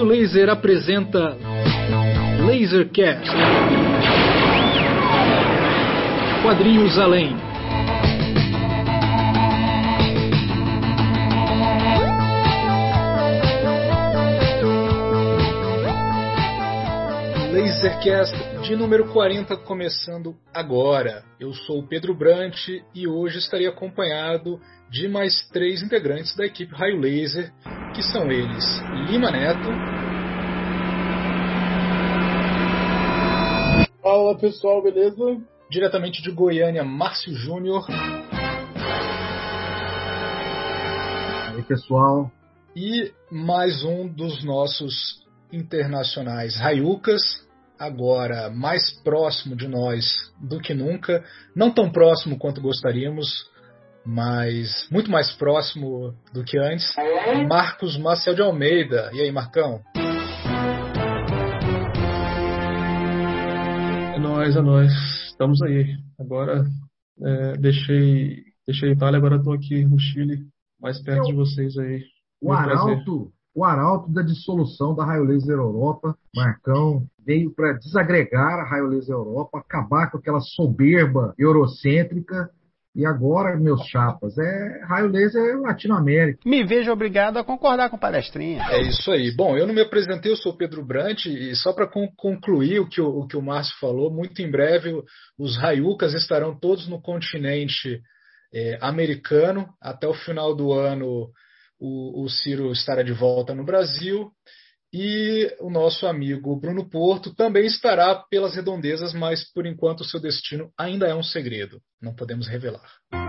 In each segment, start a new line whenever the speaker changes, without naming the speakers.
Raio Laser apresenta Lasercast. Quadrinhos além. Lasercast de número 40 começando agora. Eu sou o Pedro Brant e hoje estarei acompanhado de mais 3 integrantes da equipe Raio Laser, que são eles: Lima Neto.
Fala pessoal, beleza?
Diretamente de Goiânia, Márcio Júnior.
E aí pessoal.
E mais um dos nossos internacionais Raiucas, agora mais próximo de nós do que nunca, não tão próximo quanto gostaríamos, mas muito mais próximo do que antes, Marcos Maciel de Almeida. E aí, Marcão?
É nóis, estamos aí. Agora deixei a Itália, agora estou aqui no Chile, mais perto de vocês aí.
O arauto da dissolução da Raio Laser Europa, Marcão, veio para desagregar a Raio Laser Europa, acabar com aquela soberba eurocêntrica. E agora, meus chapas, Raio Laser Latinoamérica.
Me vejo obrigado a concordar com o palestrinha.
É isso aí. Bom, eu não me apresentei, eu sou o Pedro Brant, e só para concluir o que o Márcio falou, muito em breve os Raiucas estarão todos no continente americano. Até o final do ano o Ciro estará de volta no Brasil. E o nosso amigo Bruno Porto também estará pelas redondezas, mas por enquanto o seu destino ainda é um segredo. Não podemos revelar.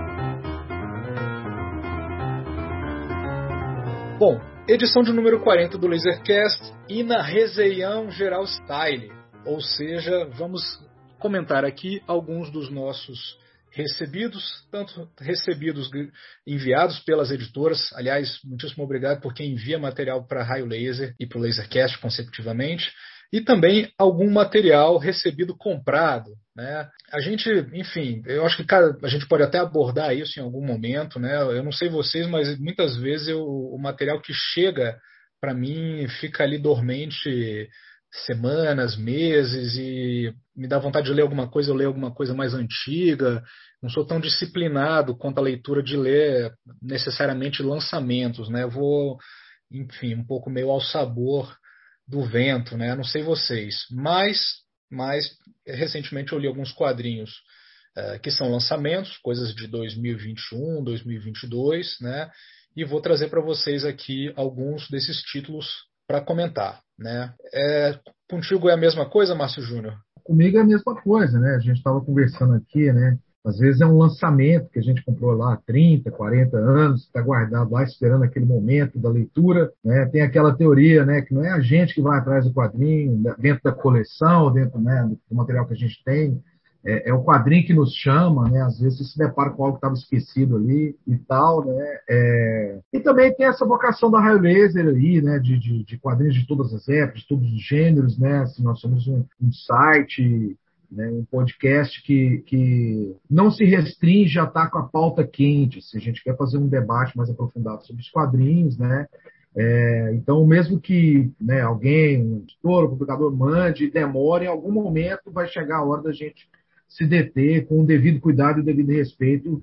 Bom, edição de número 40 do Lasercast e na resenhão geral style. Ou seja, vamos comentar aqui alguns dos nossos recebidos, tanto recebidos enviados pelas editoras. Aliás, muitíssimo obrigado por quem envia material para Raio Laser e para o Lasercast consecutivamente, e também algum material recebido comprado, né? A gente, enfim, eu acho que a gente pode até abordar isso em algum momento, né? Eu não sei vocês, mas muitas vezes o material que chega para mim fica ali dormente semanas, meses, e me dá vontade de ler alguma coisa, eu leio alguma coisa mais antiga. Não sou tão disciplinado quanto a leitura de ler necessariamente lançamentos, né? Eu vou, enfim, um pouco meio ao sabor do vento, né? Não sei vocês, mas recentemente eu li alguns quadrinhos que são lançamentos, coisas de 2021, 2022, né? E vou trazer para vocês aqui alguns desses títulos para comentar, né? Contigo é a mesma coisa, Márcio Júnior?
Comigo é a mesma coisa, né? A gente estava conversando aqui, né? Às vezes é um lançamento que a gente comprou lá há 30, 40 anos, está guardado lá esperando aquele momento da leitura, né? Tem aquela teoria, né, que não é a gente que vai atrás do quadrinho, dentro da coleção, dentro, né, do material que a gente tem. É o quadrinho que nos chama, né? Às vezes você se depara com algo que estava esquecido ali e tal, né? E também tem essa vocação da Raio Laser aí, né? De quadrinhos de todas as épocas, de todos os gêneros, né? Assim, nós somos um site, né? Um podcast que não se restringe a estar com a pauta quente. Se a gente quer fazer um debate mais aprofundado sobre os quadrinhos, né? Então, mesmo que, né, alguém, um editor, um publicador mande, demore, em algum momento vai chegar a hora da gente se deter com o devido cuidado e o devido respeito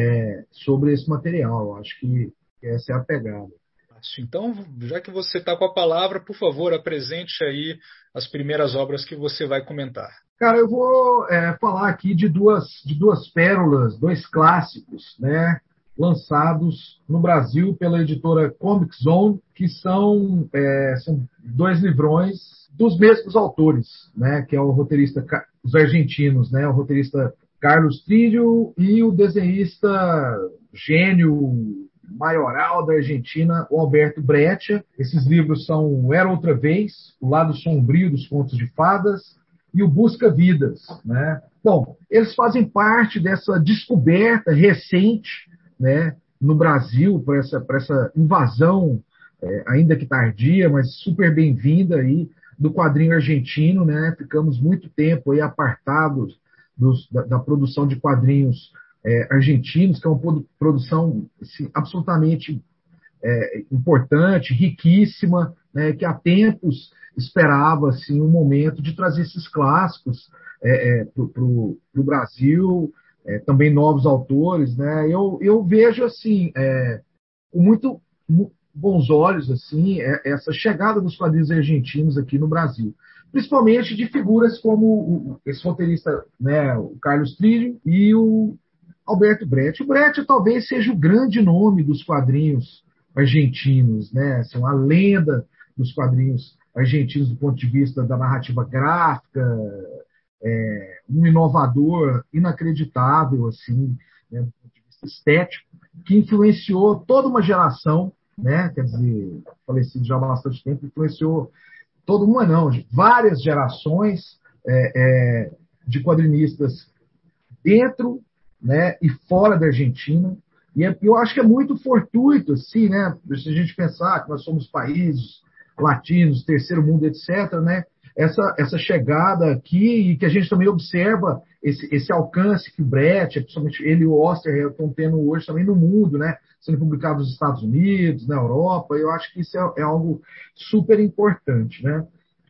sobre esse material. Eu acho que essa é a pegada.
Então, já que você está com a palavra, por favor, apresente aí as primeiras obras que você vai comentar.
Cara, eu vou falar aqui de duas pérolas, 2 clássicos, né, lançados no Brasil pela editora Comic Zone, que são 2 livrões dos mesmos autores, né, que é o roteirista, os argentinos, né, o roteirista Carlos Trillo e o desenhista gênio maioral da Argentina, o Alberto Breccia. Esses livros são Era Outra Vez, O Lado Sombrio dos Contos de Fadas e o Busca Vidas, né? Bom, eles fazem parte dessa descoberta recente, né, no Brasil, para essa invasão, ainda que tardia, mas super bem-vinda aí, do quadrinho argentino, né? Ficamos muito tempo aí apartados da produção de quadrinhos argentinos, que é uma produção assim, absolutamente importante, riquíssima, né, que há tempos esperava assim, um momento de trazer esses clássicos para o Brasil, também novos autores. Né? Eu vejo assim, com bons olhos assim, essa chegada dos quadrinhos argentinos aqui no Brasil. Principalmente de figuras como esse roteirista, né, o Carlos Trillo e o Alberto Brecht. O Brecht talvez seja o grande nome dos quadrinhos argentinos, né? Assim, uma lenda dos quadrinhos argentinos do ponto de vista da narrativa gráfica, um inovador inacreditável, assim, né, do ponto de vista estético, que influenciou toda uma geração, né? Quer dizer, falecido já há bastante tempo, influenciou toda uma não, várias gerações de quadrinistas dentro, né, e fora da Argentina. E eu acho que é muito fortuito, assim, né, se a gente pensar que nós somos países latinos, terceiro mundo, etc., né, essa chegada aqui e que a gente também observa esse alcance que o Brecht, principalmente ele e o Oster estão tendo hoje também no mundo, né, sendo publicado nos Estados Unidos, na Europa. Eu acho que isso é algo super importante, né.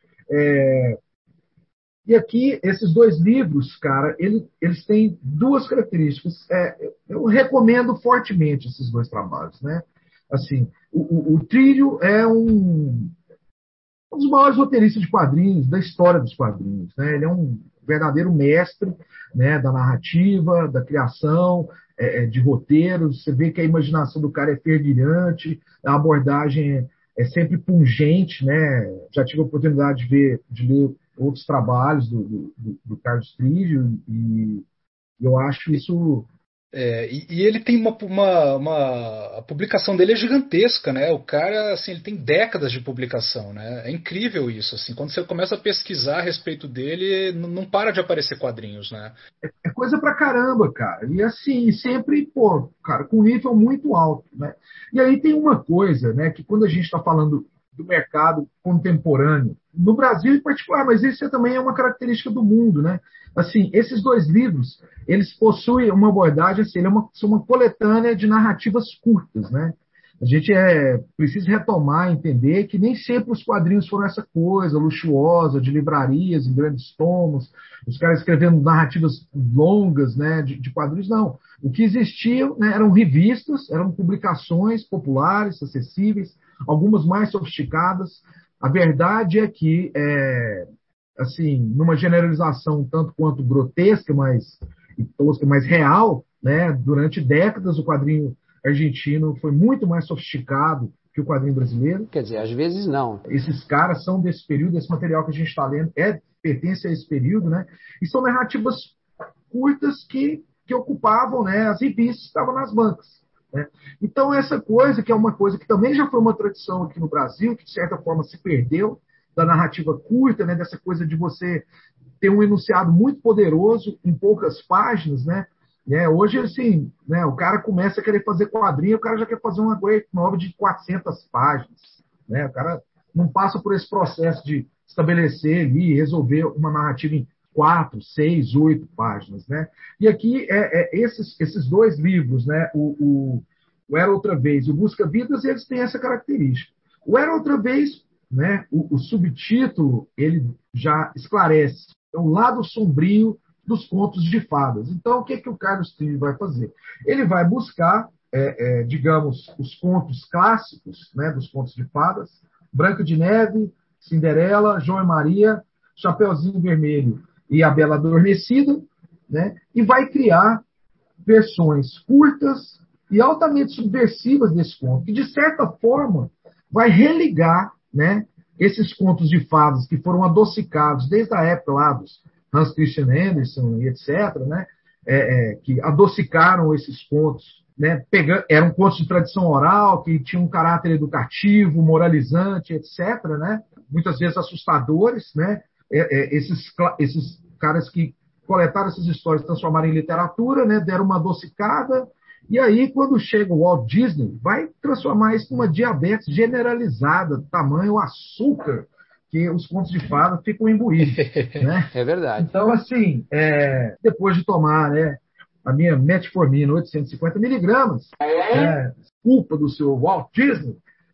E aqui, esses dois livros, cara, eles têm duas características. Eu recomendo fortemente esses dois trabalhos, né? Assim, o Trilho é um dos maiores roteiristas de quadrinhos da história dos quadrinhos, né? Ele é um verdadeiro mestre, né, da narrativa, da criação, de roteiros. Você vê que a imaginação do cara é fervilhante, a abordagem é sempre pungente, né? Já tive a oportunidade de ler outros trabalhos do Carlos Trillo e eu acho isso.
E ele tem a publicação dele é gigantesca, né? O cara, assim, ele tem décadas de publicação, né? É incrível isso, assim. Quando você começa a pesquisar a respeito dele, não para de aparecer quadrinhos, né?
É coisa pra caramba, cara. E assim, sempre, pô, cara, com nível muito alto, né? E aí tem uma coisa, né, que quando a gente está falando do mercado contemporâneo, no Brasil em particular, mas isso também é uma característica do mundo, né? Assim, esses dois livros, eles possuem uma abordagem, assim, são uma coletânea de narrativas curtas, né? A gente precisa retomar, entender que nem sempre os quadrinhos foram essa coisa luxuosa de livrarias em grandes tomos, os caras escrevendo narrativas longas, né, de quadrinhos, não. O que existia, né, eram revistas, eram publicações populares, acessíveis, algumas mais sofisticadas. A verdade é que, assim, numa generalização tanto quanto grotesca, tosca, mas real, né, durante décadas o quadrinho argentino foi muito mais sofisticado que o quadrinho brasileiro.
Quer dizer, às vezes não.
Esses caras são desse período, esse material que a gente está lendo pertence a esse período, né? E são narrativas curtas que ocupavam, né, as revistas que estavam nas bancas. Né? Então, essa coisa, que é uma coisa que também já foi uma tradição aqui no Brasil, que de certa forma se perdeu, da narrativa curta, né, dessa coisa de você ter um enunciado muito poderoso em poucas páginas, né? Hoje, assim, né, o cara começa a querer fazer quadrinho, o cara já quer fazer uma coisa nova de 400 páginas. Né? O cara não passa por esse processo de estabelecer ali, resolver uma narrativa em 4, 6, 8 páginas. Né? E aqui, esses dois livros, né, o Era Outra Vez e o Busca Vidas, eles têm essa característica. O Era Outra Vez, né, o subtítulo, ele já esclarece. É um lado sombrio dos contos de fadas. Então, o que o Carlos Trillo vai fazer? Ele vai buscar, digamos, os contos clássicos, né, dos contos de fadas, Branca de Neve, Cinderela, João e Maria, Chapeuzinho Vermelho e a Bela Adormecida, né, e vai criar versões curtas e altamente subversivas desse conto, que, de certa forma, vai religar, né, esses contos de fadas que foram adocicados desde a época lá dos Hans Christian Andersen e etc., né, que adocicaram esses contos, né, eram contos de tradição oral, que tinham um caráter educativo, moralizante, etc., né, muitas vezes assustadores. Né, esses caras que coletaram essas histórias, transformaram em literatura, né, deram uma adocicada, e aí, quando chega o Walt Disney, vai transformar isso numa diabetes generalizada, tamanho açúcar, que os contos de fada ficam imbuídos. Né?
É verdade.
Então, assim, depois de tomar, né, a minha metformina 850 miligramas, culpa do seu Walt Disney,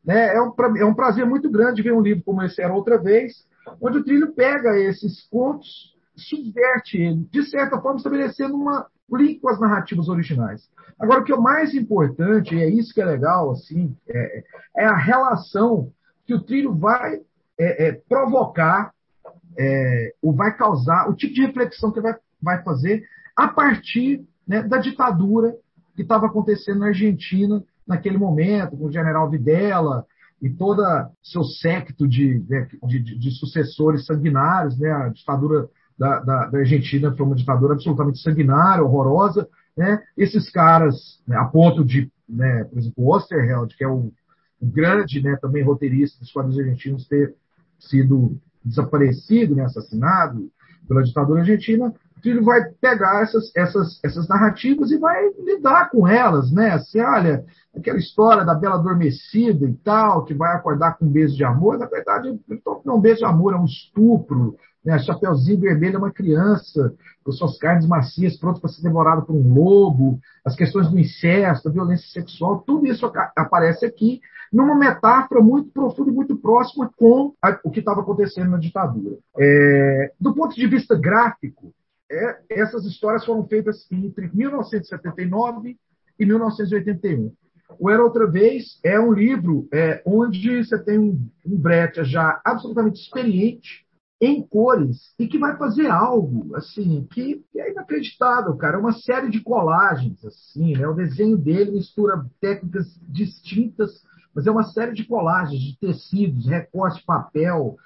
né? É um prazer muito grande ver um livro como esse Era Outra Vez, onde o Trilho pega esses contos, subverte ele, de certa forma estabelecendo um link com as narrativas originais. Agora, o que é mais importante, e é isso que é legal, assim, é a relação que o Trilho vai provocar, ou vai causar, o tipo de reflexão que vai fazer a partir, né, da ditadura que estava acontecendo na Argentina naquele momento, com o general Videla e todo seu séquito de sucessores sanguinários. Né? A ditadura da Argentina foi uma ditadura absolutamente sanguinária, horrorosa. Né? Esses caras, né, a ponto de, né, por exemplo, o Osterheld, que é o grande, né, também roteirista dos quadrinhos argentinos, ter sido desaparecido, né, assassinado pela ditadura argentina, ele vai pegar essas narrativas e vai lidar com elas, né? Assim, olha, aquela história da Bela Adormecida e tal, que vai acordar com um beijo de amor, na verdade, não é um beijo de amor, é um estupro, né? A Chapeuzinho Vermelho é uma criança, com suas carnes macias, pronta para ser devorada por um lobo, as questões do incesto, a violência sexual, tudo isso aparece aqui numa metáfora muito profunda e muito próxima com o que estava acontecendo na ditadura. Do ponto de vista gráfico, essas histórias foram feitas entre 1979 e 1981. O Era Outra Vez é um livro onde você tem um Brecht já absolutamente experiente em cores e que vai fazer algo assim que é inacreditável, cara. É uma série de colagens, assim, né? O desenho dele mistura técnicas distintas, mas é uma série de colagens de tecidos, recorte de papel,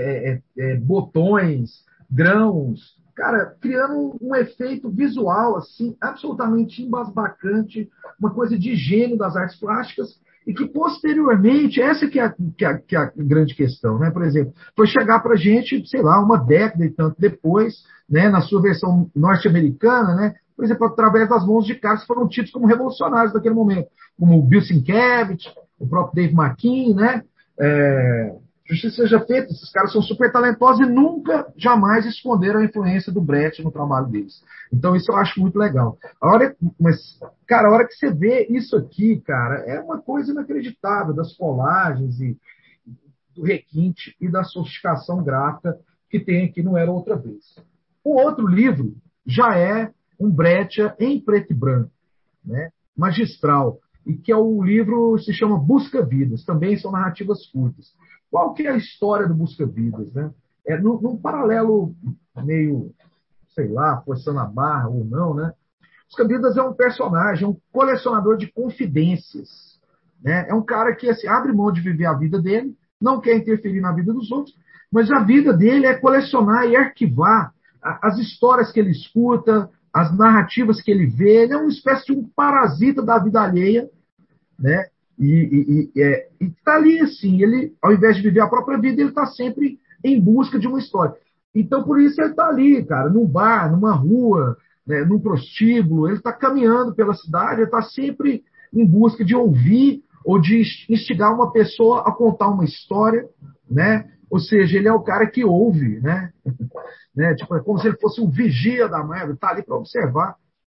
botões, grãos, cara, criando um efeito visual assim absolutamente embasbacante, uma coisa de gênio das artes plásticas, e que posteriormente, essa que é a grande questão, né? Por exemplo, foi chegar para a gente, sei lá, uma década e tanto depois, né, na sua versão norte-americana, né, por exemplo, através das mãos de caras que foram tidos como revolucionários naquele momento, como o Bill Sienkiewicz, o próprio Dave McKean, né? Justiça seja feita, esses caras são super talentosos e nunca, jamais esconderam a influência do Brecht no trabalho deles. Então, isso eu acho muito legal. Mas, cara, a hora que você vê isso aqui, cara, é uma coisa inacreditável das colagens e do requinte e da sofisticação gráfica que tem aqui no Era Outra Vez. O outro livro já é um Brecht em preto e branco, né? Magistral, e que é o livro se chama Busca Vidas, também são narrativas curtas. Qual que é a história do Busca Vidas, né? Num paralelo meio, sei lá, forçando a barra ou não, né? Busca Vidas é um personagem, um colecionador de confidências, né? É um cara que assim, abre mão de viver a vida dele, não quer interferir na vida dos outros, mas a vida dele é colecionar e arquivar as histórias que ele escuta, as narrativas que ele vê. Ele é uma espécie de um parasita da vida alheia, né? E está ali, assim, ele, ao invés de viver a própria vida, ele está sempre em busca de uma história. Então, por isso, ele está ali, cara, num bar, numa rua, né, num prostíbulo, ele está caminhando pela cidade, ele está sempre em busca de ouvir ou de instigar uma pessoa a contar uma história, né? Ou seja, ele é o cara que ouve, né? Tipo, é como se ele fosse um vigia da mãe, ele está ali para observar,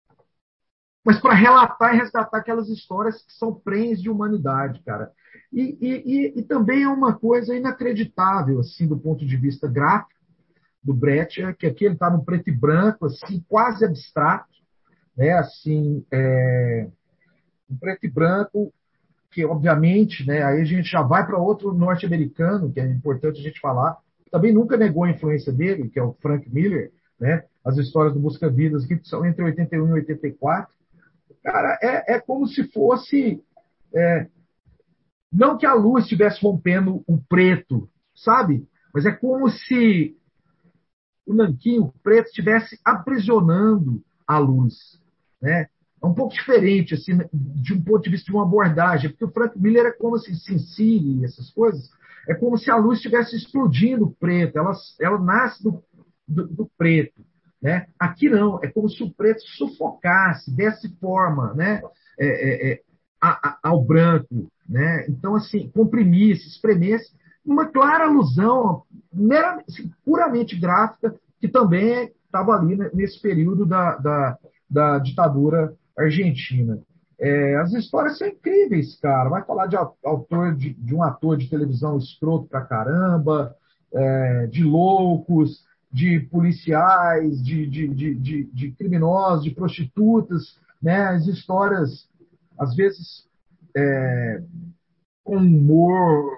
mas para relatar e resgatar aquelas histórias que são prenhes de humanidade, cara. E também é uma coisa inacreditável, assim, do ponto de vista gráfico, do Brecht, que aqui ele está no preto e branco, assim, quase abstrato, né? Assim, um preto e branco, que obviamente, né, aí a gente já vai para outro norte-americano, que é importante a gente falar, também nunca negou a influência dele, que é o Frank Miller, né? As histórias do Busca Vidas, que são entre 81 e 84. Cara, é como se fosse... não que a luz estivesse rompendo o preto, sabe? Mas é como se o nanquim, o preto, estivesse aprisionando a luz, né? É um pouco diferente, assim, de um ponto de vista de uma abordagem, porque o Frank Miller é como se Sin City, essas coisas, é como se a luz estivesse explodindo o preto, ela nasce do preto, né? Aqui não, é como se o preto sufocasse, desse forma, né? Ao branco, né? Então, assim, comprimisse, espremesse, uma clara alusão, assim, puramente gráfica, que também estava ali, né, nesse período da ditadura argentina. As histórias são incríveis, cara. Vai falar de um ator de televisão escroto pra caramba, de loucos, de policiais, de criminosos, de prostitutas, né? As histórias, às vezes, com humor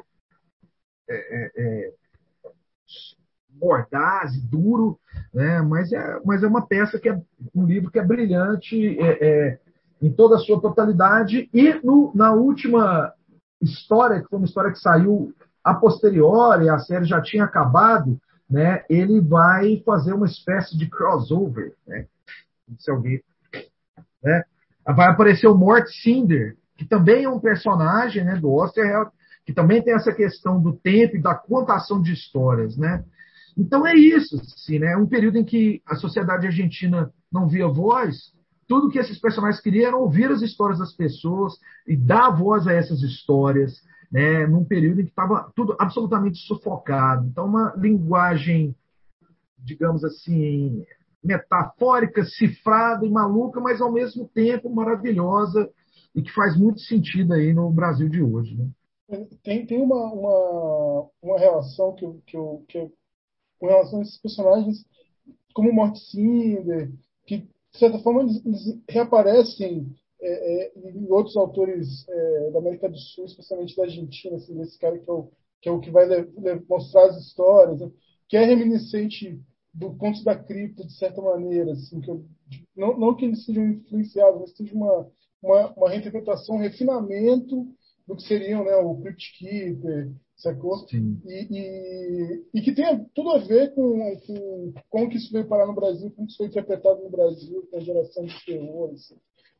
mordaz e duro, né? Mas é uma peça um livro que é brilhante em toda a sua totalidade. E na última história, que foi uma história que saiu a posteriori, a série já tinha acabado, né? Ele vai fazer uma espécie de crossover, né? Se alguém, né? Vai aparecer o Mort Cinder, que também é um personagem, né, do Osterheld, que também tem essa questão do tempo e da contação de histórias, né? Então é isso, assim, né? Um período em que a sociedade argentina não via voz, tudo que esses personagens queriam era ouvir as histórias das pessoas e dar voz a essas histórias, né? Num período em que estava tudo absolutamente sufocado. Então, uma linguagem, digamos assim, metafórica, cifrada e maluca, mas ao mesmo tempo maravilhosa e que faz muito sentido aí no Brasil de hoje, né?
Tem uma relação com relação a esses personagens, como o Mort Cinder, que, de certa forma, eles reaparecem em outros autores da América do Sul, especialmente da Argentina, assim, esse cara que é o que vai mostrar as histórias, né? Que é reminiscente do Contos da Cripta, de certa maneira, assim, não que eles sejam influenciados, mas seja uma reinterpretação, um refinamento do que seriam, né, o Crypt Keeper, sacou?
Sim.
E que tem tudo a ver com como que isso veio parar no Brasil, como isso foi interpretado no Brasil, com a geração de terror, assim.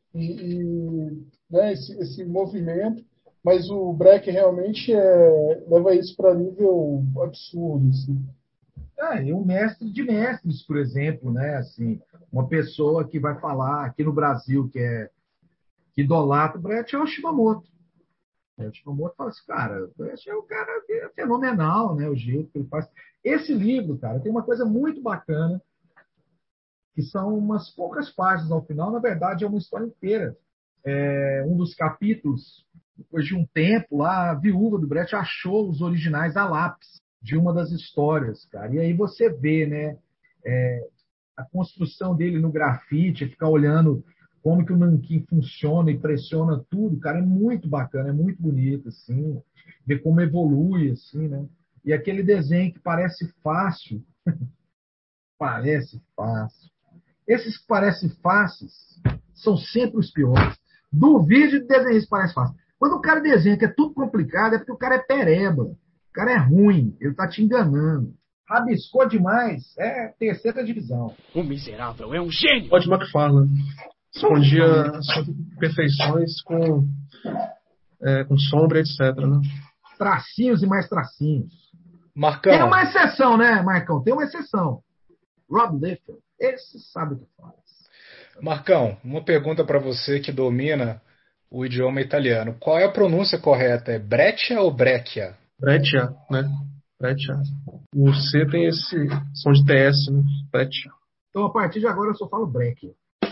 Né, esse movimento, mas o Brecht realmente leva isso para nível absurdo, assim.
E um mestre de mestres, por exemplo, né? Assim, uma pessoa que vai falar aqui no Brasil que idolatra o Brecht é o Shimamoto. O Shimamoto fala assim, cara, o Brecht é um cara fenomenal, né? O jeito que ele faz. Esse livro, cara, tem uma coisa muito bacana, que são umas poucas páginas ao final, na verdade é uma história inteira. Um dos capítulos, depois de um tempo lá, a viúva do Brecht achou os originais a lápis de uma das histórias, cara. E aí você vê, né, a construção dele no grafite, ficar olhando como que o nanquim funciona e pressiona tudo, cara, é muito bacana, é muito bonito, assim, ver como evolui, assim, né? E aquele desenho que parece fácil, parece fácil. Esses que parecem fáceis são sempre os piores. Duvide de desenhar isso parece fácil. Quando o cara desenha que é tudo complicado, é porque o cara é pereba. O cara é ruim, ele está te enganando. Rabiscou demais, é terceira divisão.
O miserável é um gênio!
Todd McFarlane escondia suas imperfeições com sombra, etc. Né?
Tracinhos e mais tracinhos.
Marcão.
Tem uma exceção, né, Marcão? Tem uma exceção. Rob Liefeld, esse sabe o que faz.
Marcão, uma pergunta para você que domina o idioma italiano. Qual é a pronúncia correta? É Breccia ou Breccia?
Breccia, né? Breccia. O C tem esse som de TS, né? Breccia.
Então, a partir de agora, eu só falo break.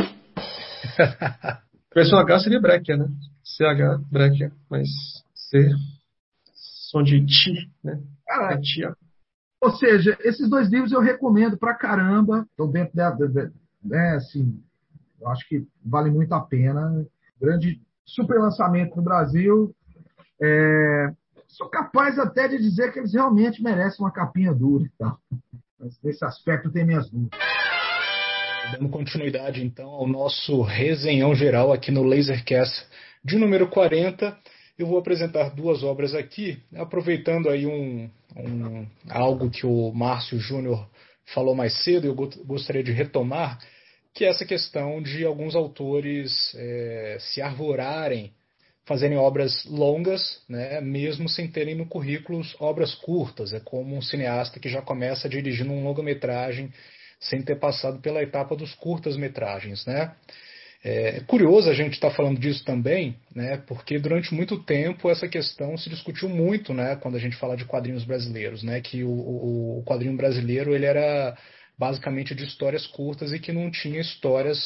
Versão H seria Breccia, né? CH, Breccia. Mas C, som de T, né?
Cara,
tia.
Ou seja, esses dois livros eu recomendo pra caramba. Estão dentro né, assim, eu acho que vale muito a pena. Grande super lançamento no Brasil. Sou capaz até de dizer que eles realmente merecem uma capinha dura e tal. Mas nesse aspecto eu tenho minhas dúvidas.
Dando continuidade, então, ao nosso resenhão geral aqui no Lasercast de número 40, eu vou apresentar duas obras aqui, aproveitando aí algo que o Márcio Júnior falou mais cedo, eu gostaria de retomar, que é essa questão de alguns autores se arvorarem, fazerem obras longas, né, mesmo sem terem no currículo obras curtas. É como um cineasta que já começa dirigindo um longa-metragem sem ter passado pela etapa dos curtas-metragens, né? É curioso a gente estar falando disso também, né? Porque durante muito tempo essa questão se discutiu muito, né? Quando a gente fala de quadrinhos brasileiros, né? Que o quadrinho brasileiro ele era basicamente de histórias curtas e que não tinha histórias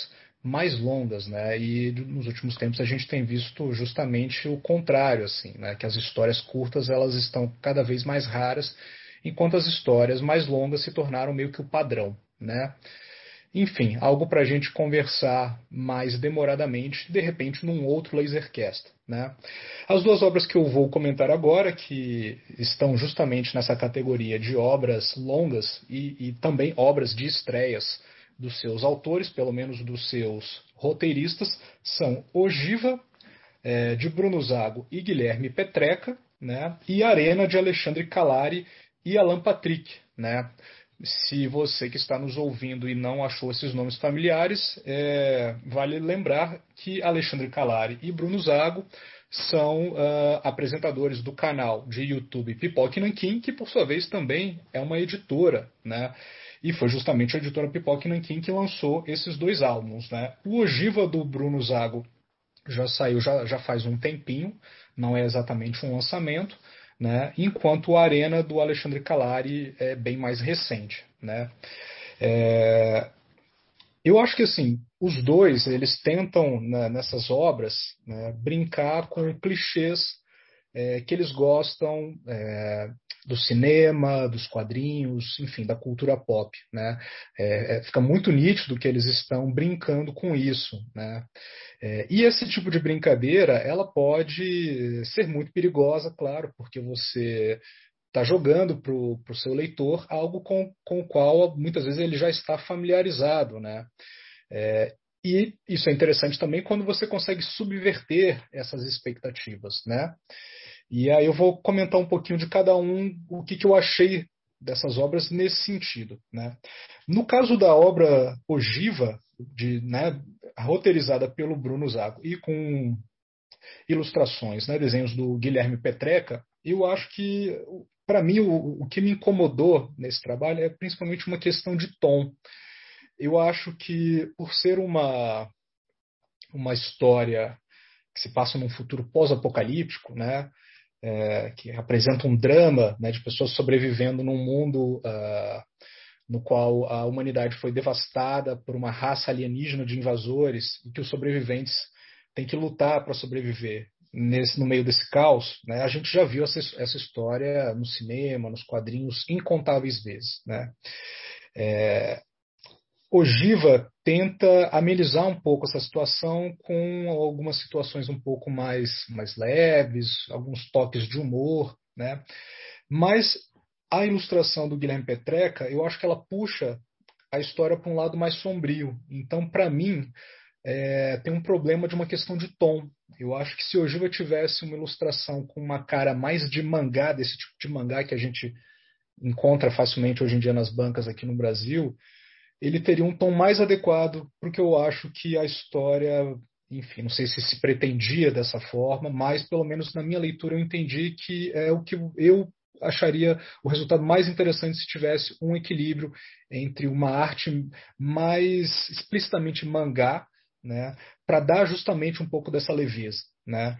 mais longas, né? E nos últimos tempos a gente tem visto justamente o contrário, assim, né? Que as histórias curtas elas estão cada vez mais raras, enquanto as histórias mais longas se tornaram meio que o padrão, né? Enfim, algo para a gente conversar mais demoradamente, de repente, num outro Lasercast, né? As duas obras que eu vou comentar agora, que estão justamente nessa categoria de obras longas e também obras de estreias dos seus autores, pelo menos dos seus roteiristas, são Ogiva, de Bruno Zago e Guilherme Petreca, né? E Arena, de Alexandre Calari e Alan Patrick, né? Se você que está nos ouvindo e não achou esses nomes familiares, vale lembrar que Alexandre Calari e Bruno Zago são apresentadores do canal de YouTube Pipoca e Nanquim, que por sua vez também é uma editora, né? E foi justamente a editora Pipoca e Nanquim que lançou esses dois álbuns, né? O Ogiva do Bruno Zago já saiu já faz um tempinho, não é exatamente um lançamento, né? Enquanto o Arena do Alexandre Calari é bem mais recente, né? Eu acho que assim os dois eles tentam, né, nessas obras, né, brincar com clichês que eles gostam do cinema, dos quadrinhos, enfim, da cultura pop, né? Fica muito nítido que eles estão brincando com isso, né? E esse tipo de brincadeira, ela pode ser muito perigosa, claro, porque você está jogando para o seu leitor algo com o qual muitas vezes ele já está familiarizado, né? E isso é interessante também quando você consegue subverter essas expectativas, né? E aí eu vou comentar um pouquinho de cada um, o que eu achei dessas obras nesse sentido, né? No caso da obra Ogiva, né, roteirizada pelo Bruno Zago e com ilustrações, né, desenhos do Guilherme Petreca, eu acho que, para mim, o que me incomodou nesse trabalho é principalmente uma questão de tom. Eu acho que, por ser uma história que se passa num futuro pós-apocalíptico, né, que apresenta um drama, né, de pessoas sobrevivendo num mundo no qual a humanidade foi devastada por uma raça alienígena de invasores e que os sobreviventes têm que lutar para sobreviver no meio desse caos, né? A gente já viu essa história no cinema, nos quadrinhos, incontáveis vezes, né? Ogiva tenta amenizar um pouco essa situação com algumas situações um pouco mais leves, alguns toques de humor, né? Mas a ilustração do Guilherme Petreca, eu acho que ela puxa a história para um lado mais sombrio. Então, para mim, tem um problema de uma questão de tom. Eu acho que se Ogiva tivesse uma ilustração com uma cara mais de mangá, desse tipo de mangá que a gente encontra facilmente hoje em dia nas bancas aqui no Brasil, ele teria um tom mais adequado para o que eu acho que a história, enfim, não sei se pretendia dessa forma, mas pelo menos na minha leitura eu entendi que é o que eu acharia o resultado mais interessante se tivesse um equilíbrio entre uma arte mais explicitamente mangá, né, para dar justamente um pouco dessa leveza, né?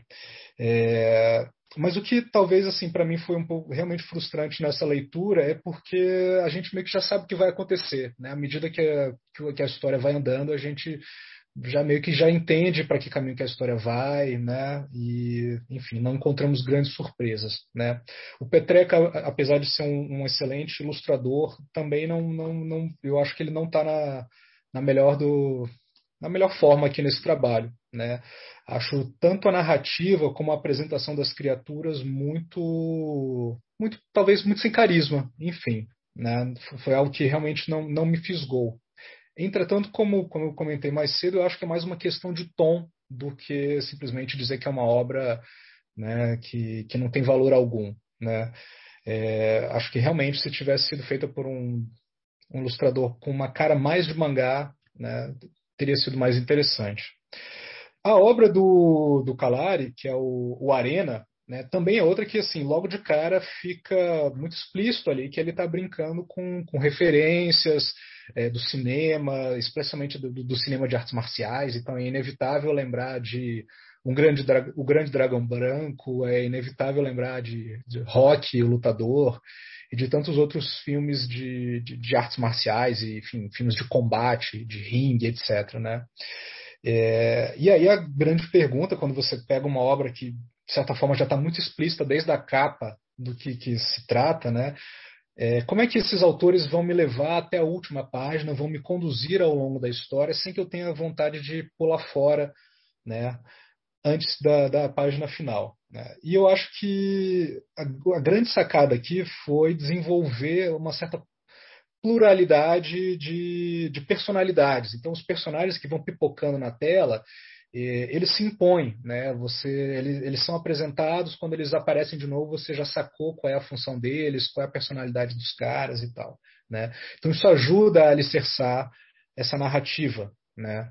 Mas o que talvez assim para mim foi um pouco realmente frustrante nessa leitura é porque a gente meio que já sabe o que vai acontecer, né? À medida que a história vai andando, a gente já meio que já entende para que caminho que a história vai, né? E, enfim, não encontramos grandes surpresas, né? O Petreca, apesar de ser um excelente ilustrador, também não, eu acho que ele não está na melhor na melhor forma aqui nesse trabalho, né? Acho tanto a narrativa como a apresentação das criaturas muito talvez muito sem carisma, enfim, né? Foi algo que realmente não me fisgou. Entretanto, como eu comentei mais cedo, eu acho que é mais uma questão de tom do que simplesmente dizer que é uma obra, né, que não tem valor algum, né? Acho que realmente se tivesse sido feita por um ilustrador com uma cara mais de mangá, né, teria sido mais interessante. A obra do Calari, que é o Arena, né, também é outra que, assim, logo de cara fica muito explícito ali que ele está brincando com referências do cinema, especialmente do cinema de artes marciais, então é inevitável lembrar de o Grande Dragão Branco, é inevitável lembrar de Rocky, o Lutador. e de tantos outros filmes de artes marciais e, enfim, filmes de combate, de ringue, etc., né? E aí a grande pergunta, quando você pega uma obra que, de certa forma, já está muito explícita desde a capa do que se trata, né? Como é que esses autores vão me levar até a última página, vão me conduzir ao longo da história sem que eu tenha vontade de pular fora, né, antes da página final, né? E eu acho que a grande sacada aqui foi desenvolver uma certa pluralidade de personalidades. Então, os personagens que vão pipocando na tela, eles se impõem, né? Eles são apresentados, quando eles aparecem de novo, você já sacou qual é a função deles, qual é a personalidade dos caras e tal, né? Então, isso ajuda a alicerçar essa narrativa, né?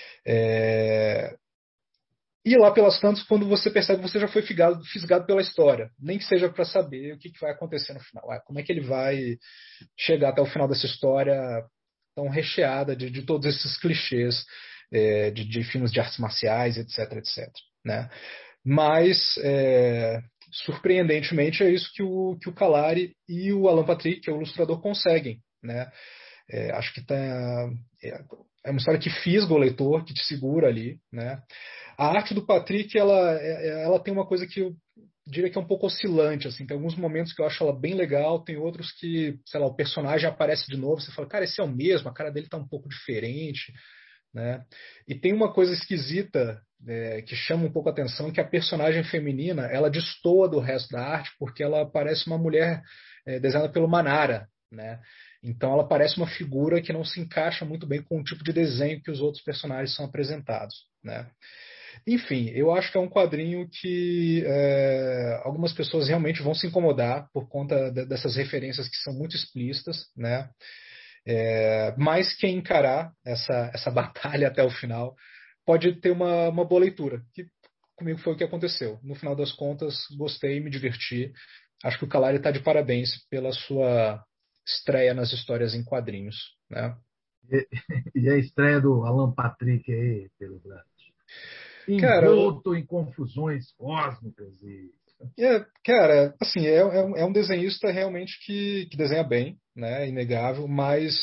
E lá pelas tantas, quando você percebe que você já foi fisgado pela história, nem que seja para saber o que vai acontecer no final. Como é que ele vai chegar até o final dessa história tão recheada de todos esses clichês de filmes de artes marciais, etc, etc, né? Mas, surpreendentemente, é isso que o Calari e o Alan Patrick, que é o ilustrador, conseguem, né? Acho que é uma história que fisga o leitor, que te segura ali, né? A arte do Patrick, ela tem uma coisa que eu diria que é um pouco oscilante, assim. Tem alguns momentos que eu acho ela bem legal, tem outros que, sei lá, o personagem aparece de novo, você fala, cara, esse é o mesmo, a cara dele tá um pouco diferente, né? E tem uma coisa esquisita que chama um pouco a atenção, que a personagem feminina, ela destoa do resto da arte, porque ela parece uma mulher desenhada pelo Manara, né? Então ela parece uma figura que não se encaixa muito bem com o tipo de desenho que os outros personagens são apresentados, né? Enfim, eu acho que é um quadrinho que algumas pessoas realmente vão se incomodar por conta dessas referências que são muito explícitas, né? Mas quem encarar essa batalha até o final pode ter uma boa leitura, que comigo foi o que aconteceu. No final das contas, gostei, me diverti. Acho que o Calari está de parabéns pela sua estreia nas histórias em quadrinhos, né?
E a estreia do Alan Patrick aí, pelo Brad.
Cara,
Envolto em confusões cósmicas e.
cara, assim, é um desenhista realmente que desenha bem, né? Inegável, mas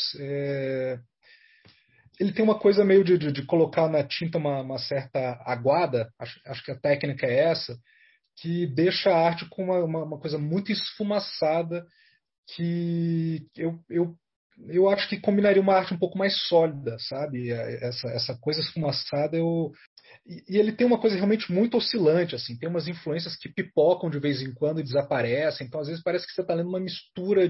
ele tem uma coisa meio de colocar na tinta uma certa aguada, acho que a técnica é essa, que deixa a arte com uma coisa muito esfumaçada, que eu acho que combinaria uma arte um pouco mais sólida, sabe? Essa coisa esfumaçada e ele tem uma coisa realmente muito oscilante, assim, tem umas influências que pipocam de vez em quando e desaparecem, então às vezes parece que você está lendo uma mistura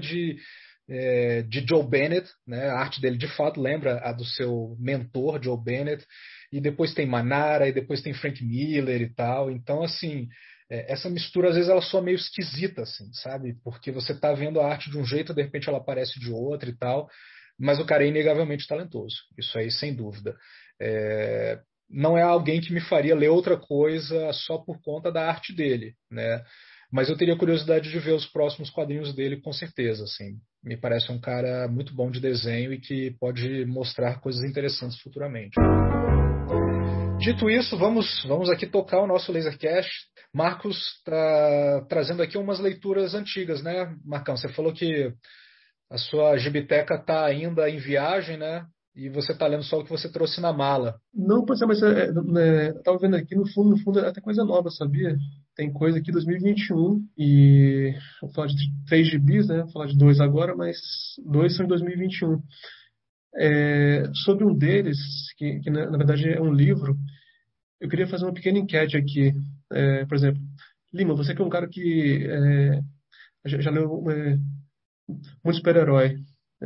de Joe Bennett, né? A arte dele de fato lembra a do seu mentor, Joe Bennett, e depois tem Manara, e depois tem Frank Miller e tal, então assim, essa mistura às vezes ela soa meio esquisita, assim, sabe? Porque você está vendo a arte de um jeito, de repente ela aparece de outro e tal, mas o cara é inegavelmente talentoso, isso aí sem dúvida. Não é alguém que me faria ler outra coisa só por conta da arte dele, né? Mas eu teria curiosidade de ver os próximos quadrinhos dele, com certeza, assim. Me parece um cara muito bom de desenho e que pode mostrar coisas interessantes futuramente. Dito isso, vamos aqui tocar o nosso Lasercast. Marcos está trazendo aqui umas leituras antigas, né, Marcão? Você falou que a sua gibiteca está ainda em viagem, né? E você está lendo só o que você trouxe na mala.
Não, pois é, mas eu tava vendo aqui, no fundo é até coisa nova, sabia? Tem coisa aqui 2021 e vou falar de 3 gibis, né? Vou falar de 2 agora, mas 2 são de 2021. Sobre um deles, que na verdade é um livro, eu queria fazer uma pequena enquete aqui. Por exemplo, Lima, você que é um cara que já leu muito super-herói.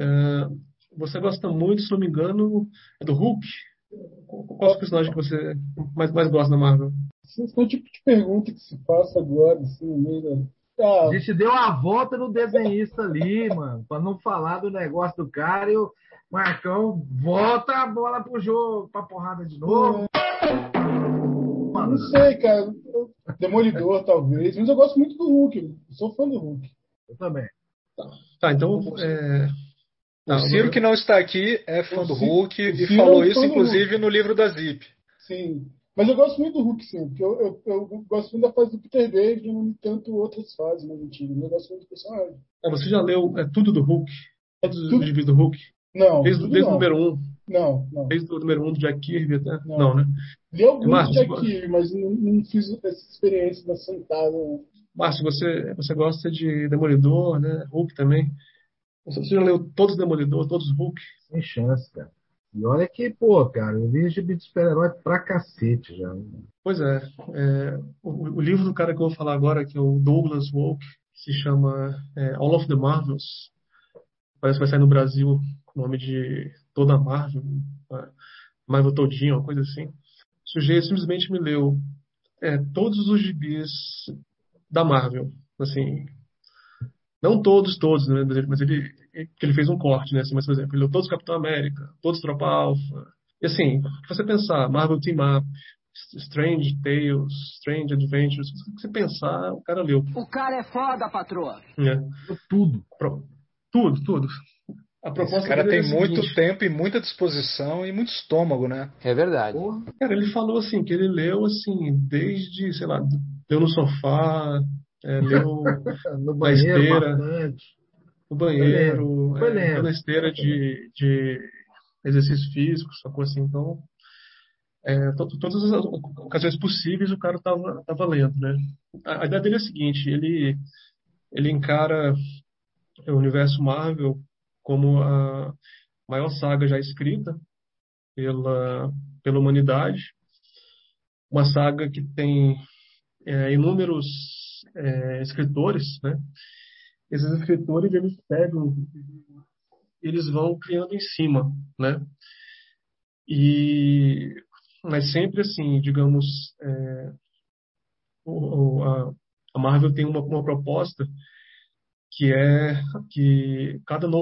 Você gosta muito, se não me engano, é do Hulk? Qual é o personagem que você mais gosta da Marvel?
Esse é o tipo de pergunta que se passa agora, assim, no meio
A gente deu a volta no desenhista ali, mano, para não falar do negócio do cara e o Marcão volta a bola pro jogo, pra porrada de novo.
Não sei, cara. Demolidor, talvez. Mas eu gosto muito do Hulk. Eu sou fã do Hulk.
Eu também.
Tá, então.
O Ciro, que não está aqui, é fã do Hulk e
Ciro
falou
é
isso,
fã do
inclusive,
Hulk.
no livro da Zip.
Sim. Mas eu gosto muito do Hulk, sim, porque eu gosto muito da fase do Peter David, não tanto outras fases mais antigas. Eu gosto muito do personagem.
Você já leu tudo do Hulk?
É
Todos os
tudo.
gibis do Hulk?
Não,
Desde,
tudo
desde o
não.
número 1?
Não, não,
Desde o número 1 do Jack Kirby até? Não,
não.
né?
Li alguns do
Márcio,
Jack Kirby, mas não fiz essa experiência da sentada.
Márcio, você gosta de Demolidor, né? Hulk também. Você já leu todos os Demolidor, todos os Hulk?
Sem chance, cara. E olha que, pô, cara, eu vi gibi de super-herói pra cacete já.
Pois é. O livro do cara que eu vou falar agora, que é o Douglas Wolk, se chama All of the Marvels. Parece que vai sair no Brasil com o nome de Toda a Marvel, né? Marvel Todinho, uma coisa assim. O sujeito simplesmente me leu todos os gibis da Marvel. Assim, não todos, né? Mas ele fez um corte, né? Assim, mas, por exemplo, ele leu todos os Capitão América, todos Tropa Alpha. E assim, se você pensar, Marvel Team Up, Strange Tales, Strange Adventures, se você pensar, o cara leu.
O cara é foda, patroa.
Né?
Tudo.
Tudo. A
Esse
proposta
cara
dele
tem
é a
muito
seguinte.
tempo e muita disposição e muito estômago, né?
É verdade.
Porra,
Cara, ele falou assim, que ele leu assim, desde, sei lá, leu no sofá, leu
no
na
banheiro,
esteira,
bastante.
no
Foi lendo.
banheiro,
Foi
leu na
lendo.
esteira de exercício físico, sacou assim? Então, todas as ocasiões possíveis o cara tava lendo, né? A ideia dele é a seguinte, ele encara o universo Marvel como a maior saga já escrita pela humanidade, uma saga que tem inúmeros escritores, né? Esses escritores eles pegam, eles vão criando em cima, né? E mas sempre assim, digamos, a Marvel tem uma proposta que é que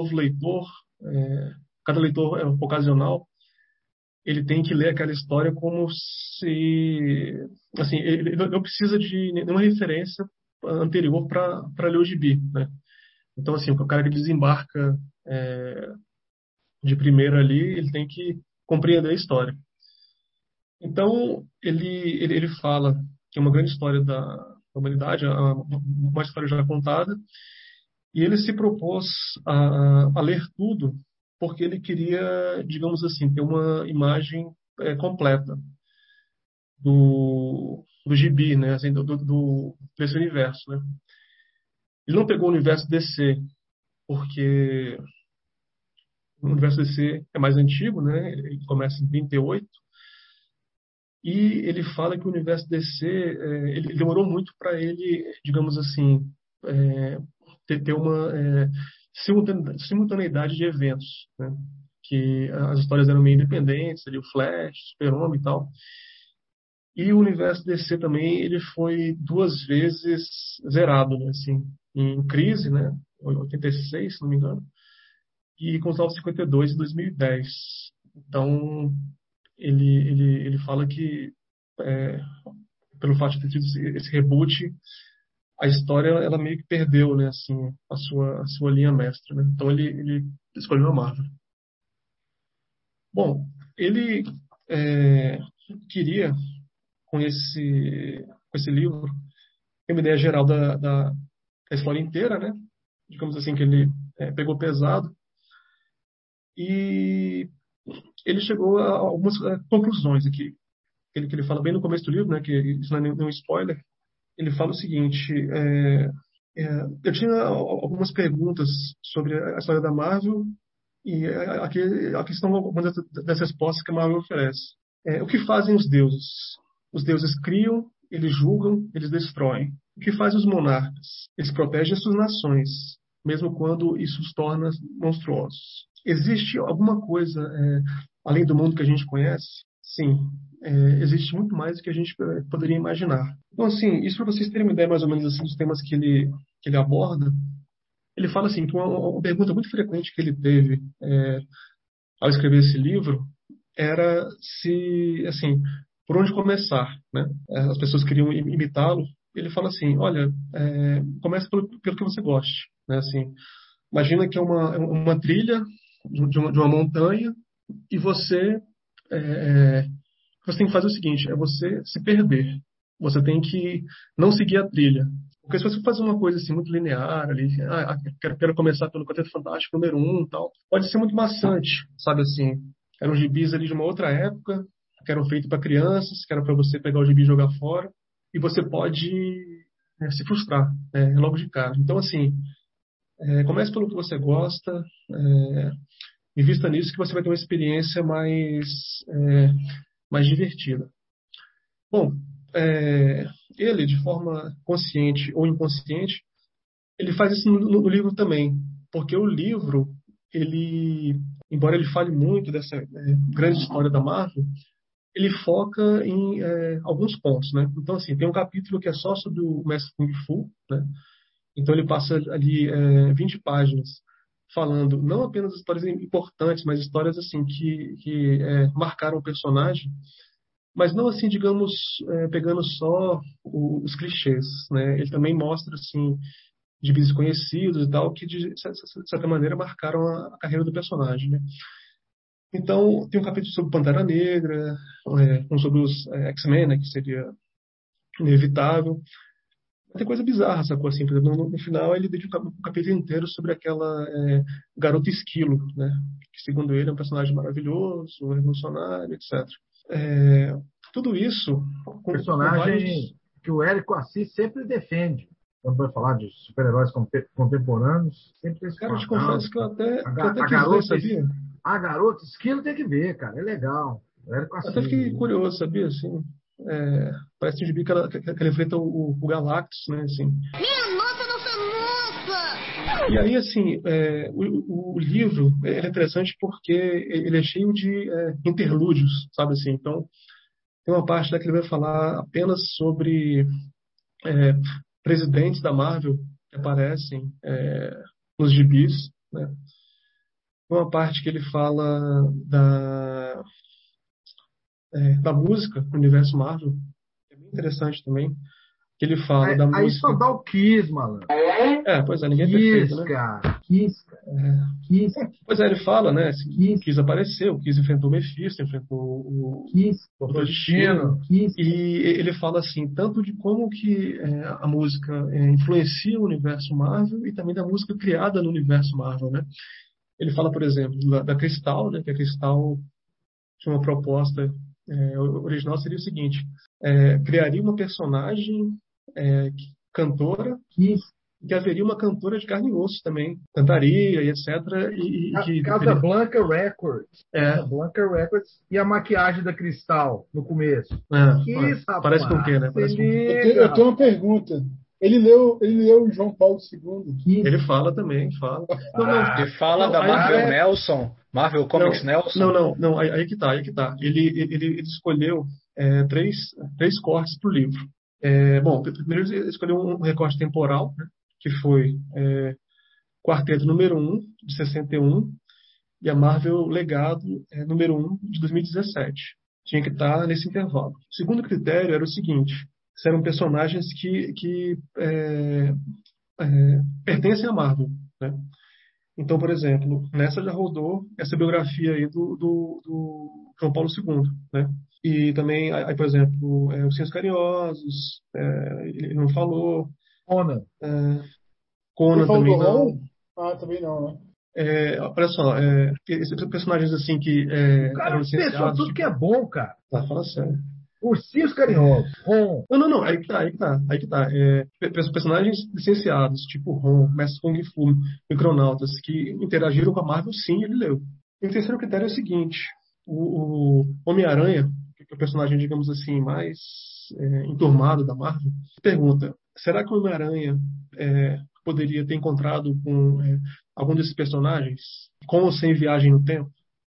cada leitor ocasional, ele tem que ler aquela história como se, assim, ele não precisa de nenhuma referência anterior para ler o gibi, né? Então, assim, o cara que desembarca é, de primeira ali, ele tem que compreender a história. Então, ele fala que é uma grande história da humanidade, uma história já contada, e ele se propôs a ler tudo porque ele queria, digamos assim, ter uma imagem completa do gibi, né? Assim, desse universo, né? Ele não pegou o universo DC porque o universo DC é mais antigo, né? Ele começa em 38 e ele fala que o universo DC ele demorou muito para ele, digamos assim, é, ter uma simultaneidade de eventos, né? Que as histórias eram meio independentes, ali o Flash, Super-Homem e tal. E o universo DC também ele foi duas vezes zerado, né? Assim, em crise, né? 86, se não me engano, e com os 952 em 2010. Então, ele fala que, é, pelo fato de ter tido esse reboot, a história ela meio que perdeu, né, assim, a sua linha mestra, né? Então, ele escolheu a Marvel. Bom, ele queria, com esse livro, ter uma ideia geral da história inteira, né? Digamos assim, que ele pegou pesado. E ele chegou a algumas conclusões aqui, que ele fala bem no começo do livro, né, que isso não é nenhum spoiler. Ele fala o seguinte: eu tinha algumas perguntas sobre a história da Marvel e aqui estão algumas das respostas que a Marvel oferece. O que fazem os deuses? Os deuses criam, eles julgam, eles destroem. O que fazem os monarcas? Eles protegem as suas nações, mesmo quando isso os torna monstruosos. Existe alguma coisa além do mundo que a gente conhece? Sim, existe muito mais do que a gente poderia imaginar. Então, assim, isso para vocês terem uma ideia mais ou menos assim, dos temas que ele aborda, ele fala assim, que uma pergunta muito frequente que ele teve ao escrever esse livro era se, assim, por onde começar, né? As pessoas queriam imitá-lo. Ele fala assim, olha, comece pelo que você goste, né? Assim, imagina que é uma trilha de uma montanha e você você tem que fazer o seguinte, é você se perder. Você tem que não seguir a trilha. Porque se você fazer uma coisa assim muito linear ali, quero começar pelo Quarteto Fantástico número 1 e tal, pode ser muito maçante, sabe assim? Eram gibis ali de uma outra época, que eram feitos para crianças, que era para você pegar o gibi e jogar fora, e você pode se frustrar logo de cara. Então, assim, comece pelo que você gosta, invista nisso que você vai ter uma experiência mais divertida. Bom, ele, de forma consciente ou inconsciente, ele faz isso no livro também, porque o livro, ele, embora ele fale muito dessa grande história da Marvel, ele foca em alguns pontos, né? Então, assim, tem um capítulo que é só sobre o Mestre Kung Fu, né? Então ele passa ali 20 páginas falando não apenas histórias importantes, mas histórias assim que marcaram o personagem, mas não assim, digamos, pegando só os clichês, né? Ele também mostra assim gibis conhecidos e tal que de certa maneira marcaram a carreira do personagem, né? Então tem um capítulo sobre Pantera Negra, um sobre os X-Men, né, que seria inevitável. Tem coisa bizarra, sacou? Assim, por exemplo, no final ele dedica um capítulo inteiro sobre aquela garota esquilo, né? Que segundo ele é um personagem maravilhoso, revolucionário, etc. Tudo isso com vários...
Personagem que o Érico Assis sempre defende. Quando vai falar de super-heróis contemporâneos, sempre esse
Cara, eu te
fala,
confesso que eu até,
a,
que eu
ga-
até
a
quis ler,
garota,
sabia?
a garota esquilo tem que ver, cara. É legal. O Érico
Eu até
Assis.
fiquei curioso, sabia? Assim, parece um gibi que ela enfrenta o Galactus, né? Assim.
Minha nota não foi moça!
E aí, assim, o livro ele é interessante porque ele é cheio de interlúdios, sabe assim? Então, tem uma parte lá que ele vai falar apenas sobre é, presidentes da Marvel que aparecem nos gibis, né? Tem uma parte que ele fala da música no universo Marvel, que é bem interessante também, que ele fala da
Aí só
música...
dá o Kiss, malandro.
Pois é, ninguém é perfeito,
Kiss,
né?
cara. Kiss, cara. Kiss.
Pois é, ele fala, né? Assim,
Kiss.
Kiss apareceu, Kiss enfrentou o Mephisto, enfrentou o
Kiss.
Doutor Destino.
Kiss.
E ele fala assim, tanto de como que a música influencia o universo Marvel e também da música criada no universo Marvel, né? Ele fala, por exemplo, da Cristal, né? Que a Cristal tinha uma proposta original, seria o seguinte: criaria uma personagem cantora,
Kiss.
que haveria uma cantora de carne e osso também, cantaria e etc. E que
Casablanca Records. Casablanca Records. E a maquiagem da Cristal no começo. Kiss, rapaz.
Parece com o quê, né? Parece com...
Eu tenho uma pergunta. Ele leu João Paulo II.
Ele fala também, fala.
Ele fala da Marvel Nelson, Marvel Comics Nelson.
Não, aí que tá. Ele escolheu três cortes para o livro. Bom, primeiro ele escolheu um recorte temporal, né, que foi Quarteto número 1, de 61, e a Marvel Legado número 1, de 2017. Tinha que estar nesse intervalo. O segundo critério era o seguinte: eram personagens que pertencem à Marvel, né? Então, por exemplo, nessa já rodou essa biografia aí do João Paulo II, né? E também, aí, por exemplo, os Ursinhos Carinhosos, ele não falou.
Conan.
Conan
Ele falou
também
do
não.
Ron? Também não, né?
Olha só, esses personagens assim que
O cara
eram
pensou
licenciados.
tudo que é bom, cara.
Fala sério.
Ursinhos Carinhosos. Ron.
Não, aí que tá. Personagens licenciados, tipo Ron, Mestre Kung Fu, Micronautas, que interagiram com a Marvel, sim, ele leu. E o terceiro critério é o seguinte: o Homem-Aranha, que é o personagem, digamos assim, mais enturmado da Marvel, pergunta: será que o Homem-Aranha poderia ter encontrado com algum desses personagens, com ou sem viagem no tempo?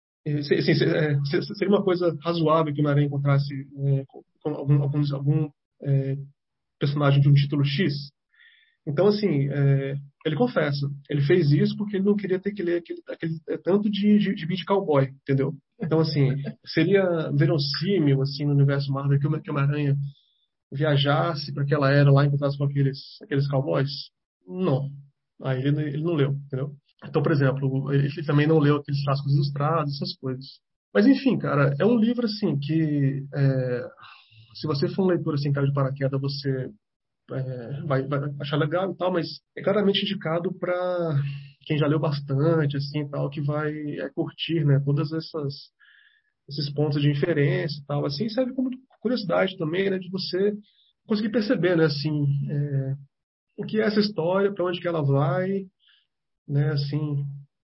Seria uma coisa razoável que o Homem-Aranha encontrasse com algum personagem de um título X? Então, assim, ele confessa, ele fez isso porque ele não queria ter que ler aquele tanto de beat cowboy, entendeu? Então, assim, seria verossímil, assim, no universo Marvel que o Homem-Aranha viajasse para aquela era lá e encontrasse com aqueles cowboys? Não. Aí ele não leu, entendeu? Então, por exemplo, ele também não leu aqueles clássicos ilustrados, essas coisas. Mas enfim, cara, é um livro assim que se você for um leitor assim, cara de paraquedas, você vai achar legal e tal, mas é claramente indicado para quem já leu bastante, assim, e tal, que vai curtir, né, todas esses pontos de inferência e tal, assim, serve como curiosidade também, né, de você conseguir perceber, né, assim, o que é essa história, para onde que ela vai, né, assim,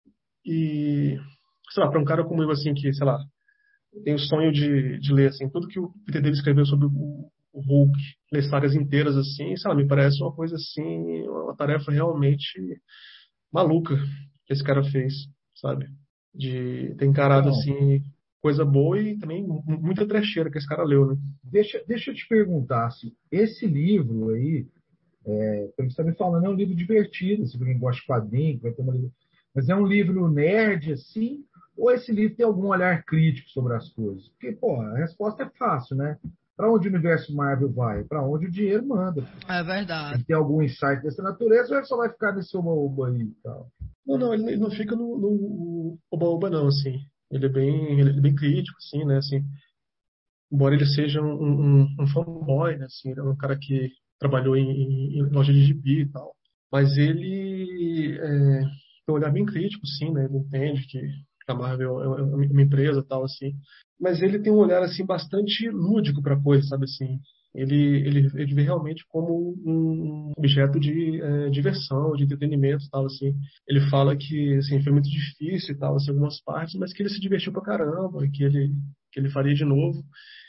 e, sei lá, para um cara como eu, assim, que, sei lá, tem o sonho de ler, assim, tudo que o Peter David escreveu sobre o Hulk, ler sagas inteiras, assim, sabe, me parece uma coisa, assim, uma tarefa realmente maluca que esse cara fez, sabe? De ter encarado,
Então,
assim, coisa boa e também muita trecheira que esse cara leu, né?
deixa eu te perguntar, assim, esse livro aí, pelo que você está me falando, é um livro divertido, se alguém gosta de quadrinho, vai ter uma mas é um livro nerd, assim, ou esse livro tem algum olhar crítico sobre as coisas? Porque, pô, a resposta é fácil, né? Para onde o universo Marvel vai? Para onde o dinheiro manda.
É verdade.
Ele tem algum insight dessa natureza ou ele só vai ficar nesse oba-oba aí e tal?
Não, ele não fica no oba-oba, não, assim. Ele é bem crítico, assim, né, assim. Embora ele seja um fanboy, né, assim, ele é um cara que trabalhou em loja de gibi e tal. Mas ele tem um olhar bem crítico, sim, né? Ele entende que a Marvel é uma empresa e tal, assim. Mas ele tem um olhar, assim, bastante lúdico para a coisa, sabe, assim. Ele vê realmente como um objeto de diversão, de entretenimento e tal, assim. Ele fala que, assim, foi muito difícil e tal, assim, algumas partes, mas que ele se divertiu pra caramba e que ele faria de novo.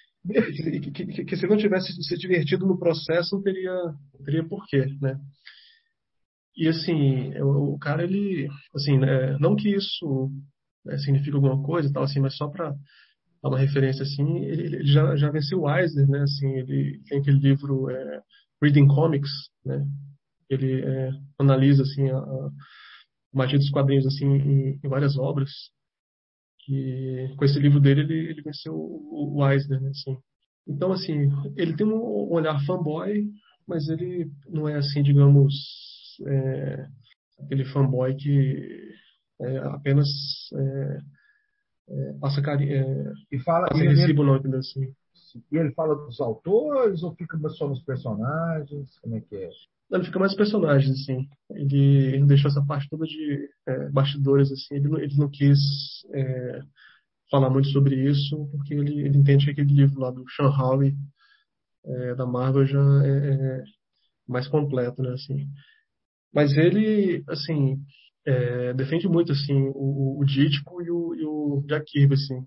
Que se não tivesse se divertido no processo, não teria porquê, né? E assim, o cara, ele, assim, né, não que isso signifique alguma coisa e tal, assim, mas só para dar uma referência, assim, ele já venceu o Eisner, né? Assim, ele tem aquele livro Reading Comics, né? Ele analisa, assim, a magia dos quadrinhos, assim, em várias obras. E com esse livro dele, ele venceu o Eisner, né? Assim. Então, assim, ele tem um olhar fanboy, mas ele não é, assim, digamos, aquele fanboy que apenas passa,
E fala,
passa recibo, não, entendeu? Assim.
e ele fala dos autores ou fica só nos personagens? Como é que é?
Não, ele fica mais personagens, assim. Ele deixou essa parte toda de bastidores, assim. Ele não quis falar muito sobre isso, porque ele entende que aquele livro lá do Sean Howe, da Marvel, já é mais completo, né, assim. Mas ele, assim, defende muito, assim, o Dítico e o Jack Kirby, assim.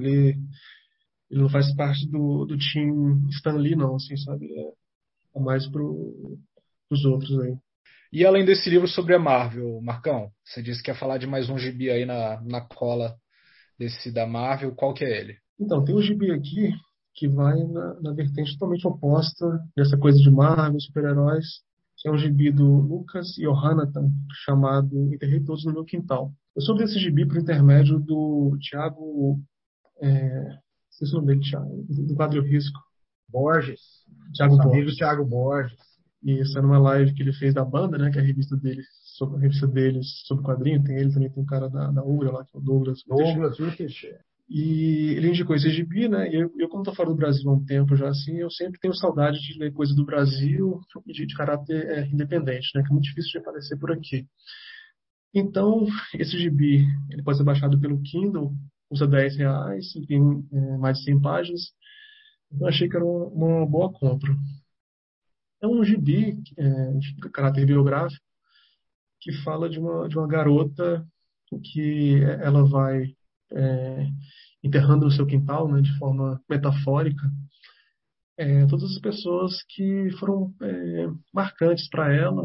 Ele não faz parte do time Stan Lee, não, assim, sabe? É mais pros outros aí.
E além desse livro sobre a Marvel, Marcão, você disse que ia falar de mais um gibi aí na cola desse da Marvel, qual que é ele?
Então, tem um gibi aqui que vai na vertente totalmente oposta dessa coisa de Marvel, super-heróis, que é um gibi do Lucas Johannathan, chamado Enterrei Todos no Meu Quintal. Eu soube desse gibi por intermédio do Thiago, esqueci o nome dele, Thiago, do Quadro Risco,
Borges,
Thiago
nosso amigo
Borges.
Thiago Borges.
E isso era numa live que ele fez da banda, né, que é a revista deles sobre quadrinho, tem ele também, tem um cara da Ubra lá, que é o Douglas Teixeira.
Douglas Rutherford.
E ele indicou esse gibi, né? E eu como estou fora do Brasil há um tempo já, assim, eu sempre tenho saudade de ler coisa do Brasil e de caráter independente, né? Que é muito difícil de aparecer por aqui. Então, esse gibi, ele pode ser baixado pelo Kindle, custa R$ 10, tem mais de 100 páginas. Então, eu achei que era uma boa compra. É um gibi de caráter biográfico que fala de uma garota que ela vai enterrando no seu quintal, né, de forma metafórica, todas as pessoas que foram marcantes para ela,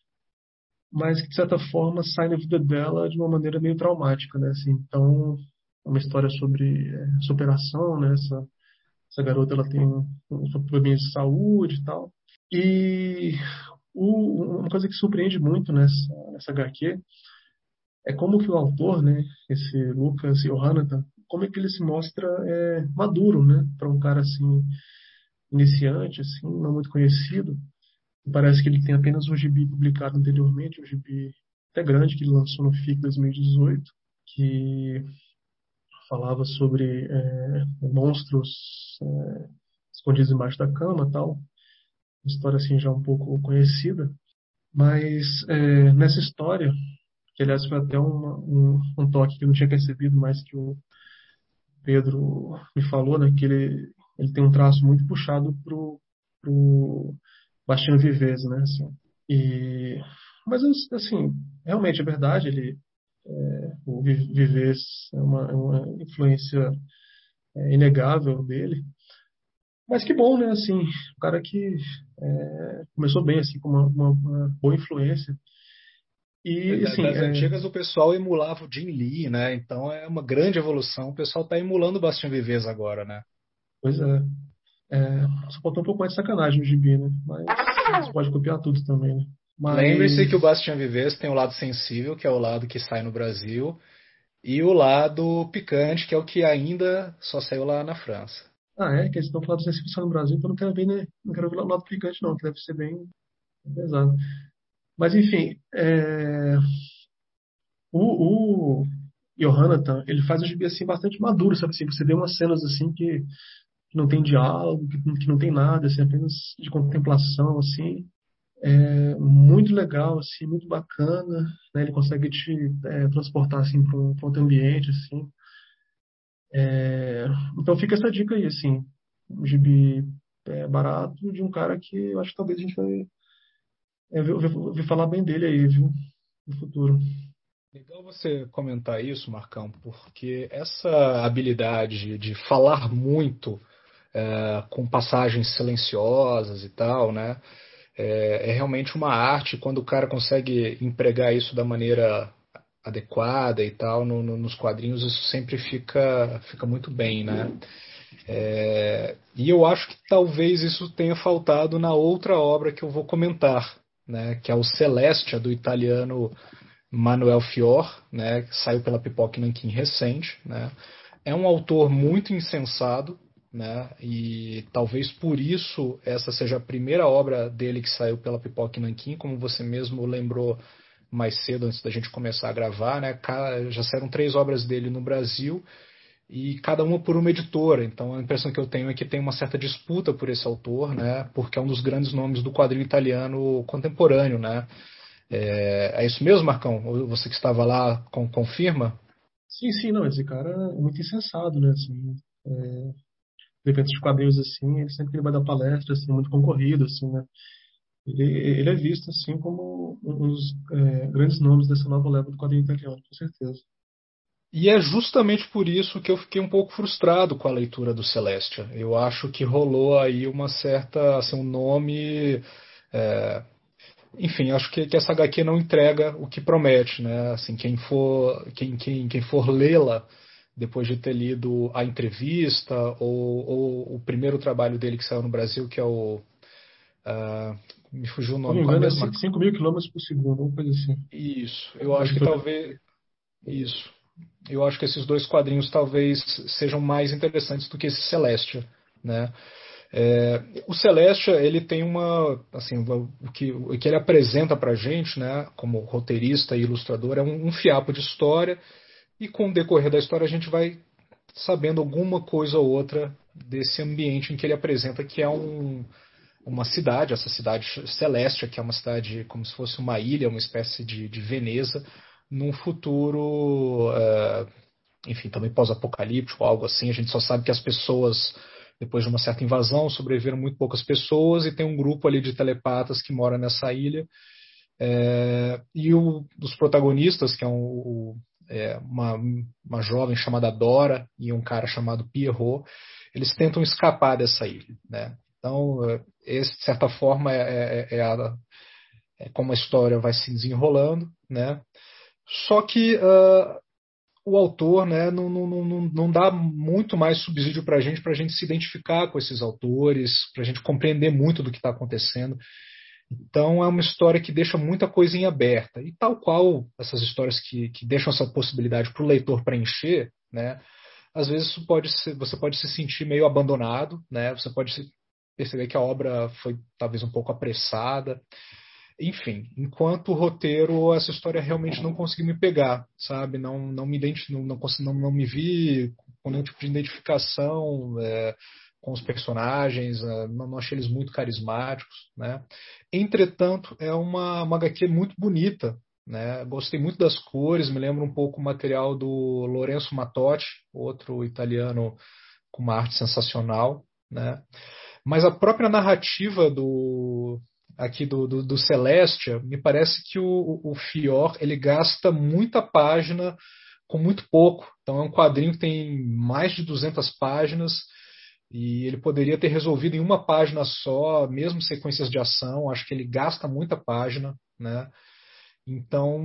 mas que de certa forma saem da vida dela de uma maneira meio traumática, né? Assim, então, é uma história sobre superação, né? Essa garota ela tem um problema de saúde e tal. E uma coisa que surpreende muito nessa HQ é como que o autor, né, esse Lucas Johannathan, como é que ele se mostra maduro, né, para um cara assim iniciante, assim, não muito conhecido. Parece que ele tem apenas um gibi publicado anteriormente, um gibi até grande que ele lançou no FIC 2018, que falava sobre monstros escondidos embaixo da cama, tal. Uma história assim já um pouco conhecida, mas nessa história, que aliás foi até um toque que eu não tinha percebido, mas que o Pedro me falou, né, que ele tem um traço muito puxado pro Bastiano Vives, né, assim. E, mas assim, realmente é verdade, o Vives é uma influência inegável dele. Mas que bom, né? Assim, o cara que começou bem, assim, com uma boa influência. E, assim,
Das antigas o pessoal emulava o Jim Lee, né? Então é uma grande evolução. O pessoal está emulando o Bastião Vives agora, né?
pois só faltou um pouco mais de sacanagem no gibi, né? Mas você pode copiar tudo também, né?
Lembre-se
Mas,
que o Bastião Vives tem o lado sensível, que é o lado que sai no Brasil, e o lado picante, que é o que ainda só saiu lá na França.
que eles estão falando de recepção no Brasil, então eu não quero ver, né? Não quero ver o lado picante, não, que deve ser bem pesado. Mas, enfim, o Johannatan, ele faz o gibi, assim, bastante maduro, sabe? Assim, você vê umas cenas, assim, que não tem diálogo, que não tem nada, assim, apenas de contemplação, assim. Muito legal, assim, muito bacana, né? Ele consegue te transportar, assim, para um outro ambiente, assim. Então fica essa dica aí, assim, um gibi barato de um cara que eu acho que talvez a gente vai ouvir falar bem dele aí, viu, no futuro.
Legal você comentar isso, Marcão, porque essa habilidade de falar muito com passagens silenciosas e tal, né? É realmente uma arte quando o cara consegue empregar isso da maneira adequada e tal nos quadrinhos, isso sempre fica muito bem, né? E eu acho que talvez isso tenha faltado na outra obra que eu vou comentar, né? Que é o Celestia, do italiano Manuel Fior, né? Que saiu pela Pipoca Nanquim recente, né? É um autor muito insensado, né? E talvez por isso essa seja a primeira obra dele que saiu pela Pipoca Nanquim, como você mesmo lembrou mais cedo antes da gente começar a gravar, né? Já saíram 3 obras dele no Brasil e cada uma por uma editora. Então a impressão que eu tenho é que tem uma certa disputa por esse autor, né? Porque é um dos grandes nomes do quadrinho italiano contemporâneo, né? É isso mesmo, Marcão? Você que estava lá confirma?
Sim, sim, não, esse cara é muito insensado, né, assim, de repente de quadrinhos, assim, ele sempre que ele vai dar palestra, assim, muito concorrido, assim, né, ele é visto, assim, como um dos grandes nomes dessa nova leva do quadrinho italiano, com certeza.
E é justamente por isso que eu fiquei um pouco frustrado com a leitura do Celestia. Eu acho que rolou aí uma certa, assim, um nome, é, enfim, acho que essa HQ não entrega o que promete, né? Assim, quem for lê-la depois de ter lido a entrevista ou o primeiro trabalho dele que saiu no Brasil, que é me fugiu o
Se não me
nome, qual é
engano, é
mesmo?
5.000 quilômetros por segundo, uma coisa assim.
Isso, eu acho
Que
que
foi...
talvez isso. Eu acho que esses 2 quadrinhos talvez sejam mais interessantes do que esse Celestia, né? O Celestia, ele tem uma, assim, o que ele apresenta pra gente, né, como roteirista e ilustrador, é um fiapo de história, e com o decorrer da história a gente vai sabendo alguma coisa ou outra desse ambiente em que ele apresenta, que é uma cidade, essa cidade Celestia, que é uma cidade como se fosse uma ilha, uma espécie de Veneza, num futuro, enfim, também pós-apocalíptico, algo assim. A gente só sabe que as pessoas, depois de uma certa invasão, sobreviveram muito poucas pessoas e tem um grupo ali de telepatas que mora nessa ilha. E dos protagonistas, que é uma jovem chamada Dora e um cara chamado Pierrot, eles tentam escapar dessa ilha, né? Então, esse, de certa forma, é como a história vai se desenrolando, né? Só que o autor, né, não dá muito mais subsídio para a gente se identificar com esses autores, para a gente compreender muito do que está acontecendo. Então é uma história que deixa muita coisa em aberta. E tal qual essas histórias que deixam essa possibilidade para o leitor preencher, né, às vezes você pode se sentir meio abandonado, né, você pode perceber que a obra foi talvez um pouco apressada. Enfim, enquanto roteiro, essa história realmente não conseguiu me pegar, sabe? Não me não me vi com nenhum tipo de identificação com os personagens, não achei eles muito carismáticos, né? Entretanto, é uma HQ muito bonita, né? Gostei muito das cores, me lembra um pouco o material do Lorenzo Mattotti, outro italiano com uma arte sensacional, né? Mas a própria narrativa do Celestia, me parece que o Fior ele gasta muita página com muito pouco. Então é um quadrinho que tem mais de 200 páginas e ele poderia ter resolvido em uma página só, mesmo sequências de ação. Acho que ele gasta muita página, né? Então,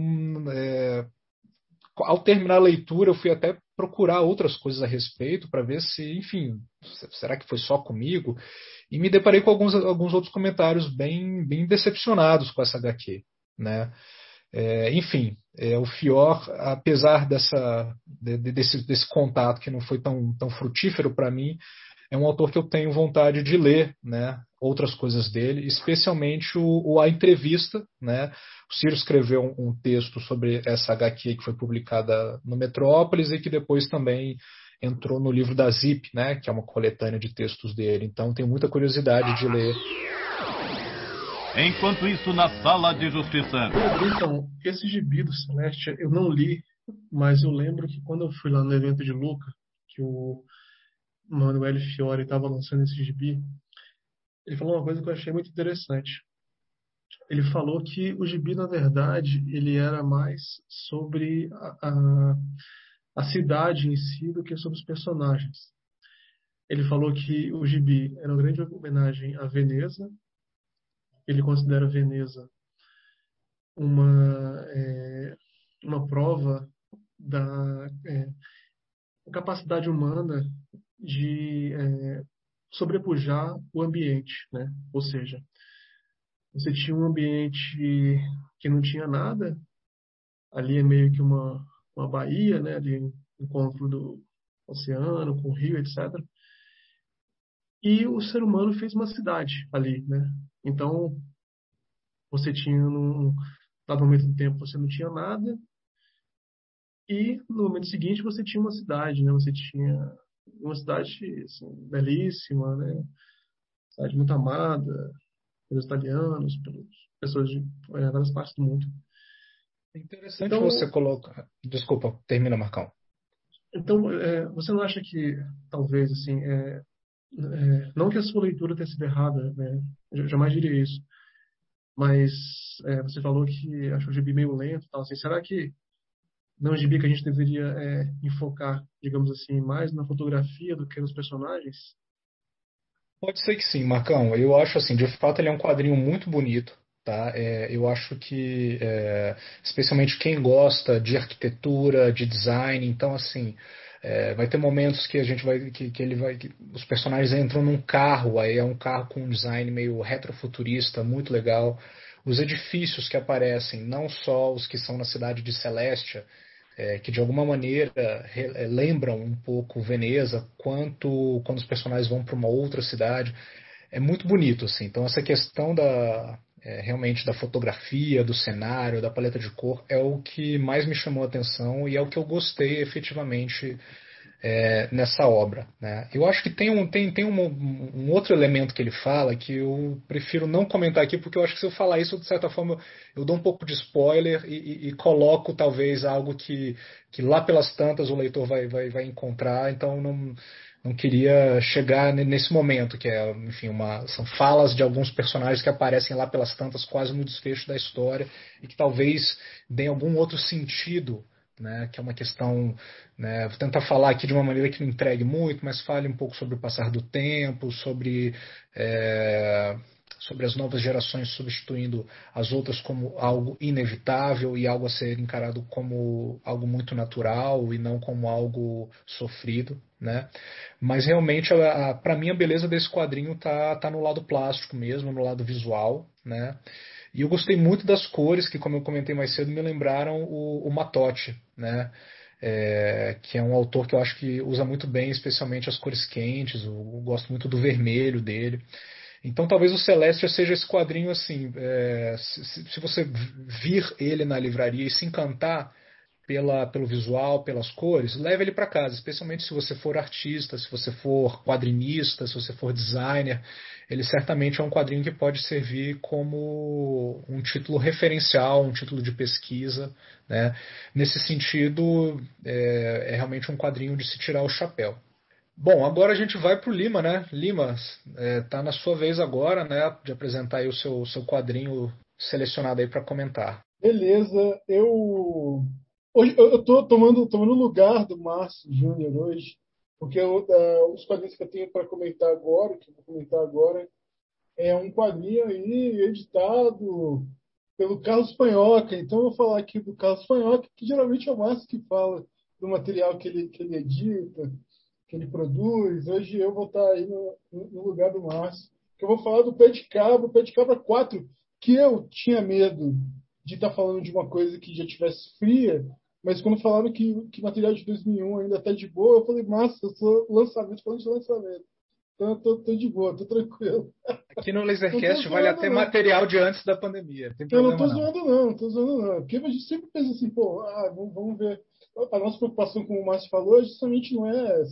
ao terminar a leitura, eu fui até procurar outras coisas a respeito para ver se, enfim, será que foi só comigo? E me deparei com alguns outros comentários bem decepcionados com essa HQ, né? Enfim, o Fior, apesar desse contato que não foi tão frutífero para mim, é um autor que eu tenho vontade de ler, né? Outras coisas dele, especialmente a entrevista, né? O Ciro escreveu um texto sobre essa HQ que foi publicada no Metrópolis e que depois também entrou no livro da Zip, né? Que é uma coletânea de textos dele. Então tenho muita curiosidade de ler.
Enquanto isso, na sala de justiça.
Então, esse gibi do Celeste eu não li, mas eu lembro que quando eu fui lá no evento de Luca, que o Manuel Fiore estava lançando esse gibi, ele falou uma coisa que eu achei muito interessante. Ele falou que o gibi, na verdade, ele era mais sobre a cidade em si do que sobre os personagens. Ele falou que o gibi era uma grande homenagem a Veneza. Ele considera Veneza uma, uma prova da capacidade humana de sobrepujar o ambiente, né? Ou seja, você tinha um ambiente que não tinha nada, ali é meio que uma baía, né? Ali encontro do oceano com o rio, etc. E o ser humano fez uma cidade ali, né? Então, você tinha, num dado momento do tempo, você não tinha nada, e no momento seguinte você tinha uma cidade, né? Você tinha uma cidade assim, belíssima, né? Cidade muito amada pelos italianos, pelas pessoas de várias partes do mundo.
É interessante
Então,
você colocar. Desculpa, termina, Marcão.
então você não acha que talvez assim, não que a sua leitura tenha sido errada, né? Eu jamais diria isso, mas você falou que achou o gibi meio lento, e tal. Assim, será que não é um gibi que a gente deveria enfocar, digamos assim, mais na fotografia do que nos personagens?
Pode ser que sim, Marcão. Eu acho assim, de fato ele é um quadrinho muito bonito, tá? Eu acho que, especialmente quem gosta de arquitetura, de design, então assim, vai ter momentos que a gente vai, que ele vai, que os personagens entram num carro, aí é um carro com um design meio retrofuturista, muito legal. Os edifícios que aparecem, não só os que são na cidade de Celestia, que de alguma maneira lembram um pouco Veneza, quanto quando os personagens vão para uma outra cidade. É muito bonito, assim. Então essa questão realmente da fotografia, do cenário, da paleta de cor é o que mais me chamou a atenção e é o que eu gostei efetivamente nessa obra, né? Eu acho que tem um outro elemento que ele fala que eu prefiro não comentar aqui, porque eu acho que se eu falar isso, de certa forma, eu dou um pouco de spoiler e coloco talvez algo que lá pelas tantas o leitor vai encontrar, então não queria chegar nesse momento, que enfim, são falas de alguns personagens que aparecem lá pelas tantas, quase no desfecho da história, e que talvez deem algum outro sentido, né, que é uma questão, né, vou tentar falar aqui de uma maneira que não entregue muito, mas fale um pouco sobre o passar do tempo, sobre as novas gerações substituindo as outras como algo inevitável e algo a ser encarado como algo muito natural e não como algo sofrido, né? Mas realmente, para mim, a beleza desse quadrinho tá no lado plástico mesmo, no lado visual, né? E eu gostei muito das cores, que, como eu comentei mais cedo, me lembraram o Mattotti, né? Que é um autor que eu acho que usa muito bem, especialmente as cores quentes. Eu gosto muito do vermelho dele. Então talvez o Celestia seja esse quadrinho assim, se você vir ele na livraria e se encantar pelo visual, pelas cores, leve ele para casa, especialmente se você for artista, se você for quadrinista, se você for designer. Ele certamente é um quadrinho que pode servir como um título referencial, um título de pesquisa, né? Nesse sentido, é realmente um quadrinho de se tirar o chapéu. Bom, agora a gente vai para o Lima, né? Lima, tá na sua vez agora, né, de apresentar aí o seu quadrinho selecionado aí para comentar.
Beleza, hoje eu estou tomando o lugar do Márcio Júnior hoje, porque os quadrinhos que eu tenho para comentar agora, que eu vou comentar agora, é um quadrinho aí editado pelo Carlos Panhoca. Então eu vou falar aqui do Carlos Panhoca, que geralmente é o Márcio que fala do material que ele edita, que ele produz. Hoje eu vou estar aí no lugar do Márcio, que eu vou falar do Pé de Cabra, o Pé de Cabra 4, que eu tinha medo de estar falando de uma coisa que já tivesse fria, mas quando falaram que material de 2001 ainda está de boa, eu falei, massa, eu sou lançamento, falando de lançamento. Então eu tô de boa, tô tranquilo.
Aqui no
Não tô
Lasercast vale
zoando,
até
não.
material de antes da pandemia, não tem
Eu não
problema
tô
não.
zoando, não. Não tô zoando, não. Porque a gente sempre pensa assim, pô, vamos ver. A nossa preocupação, como o Márcio falou, justamente não é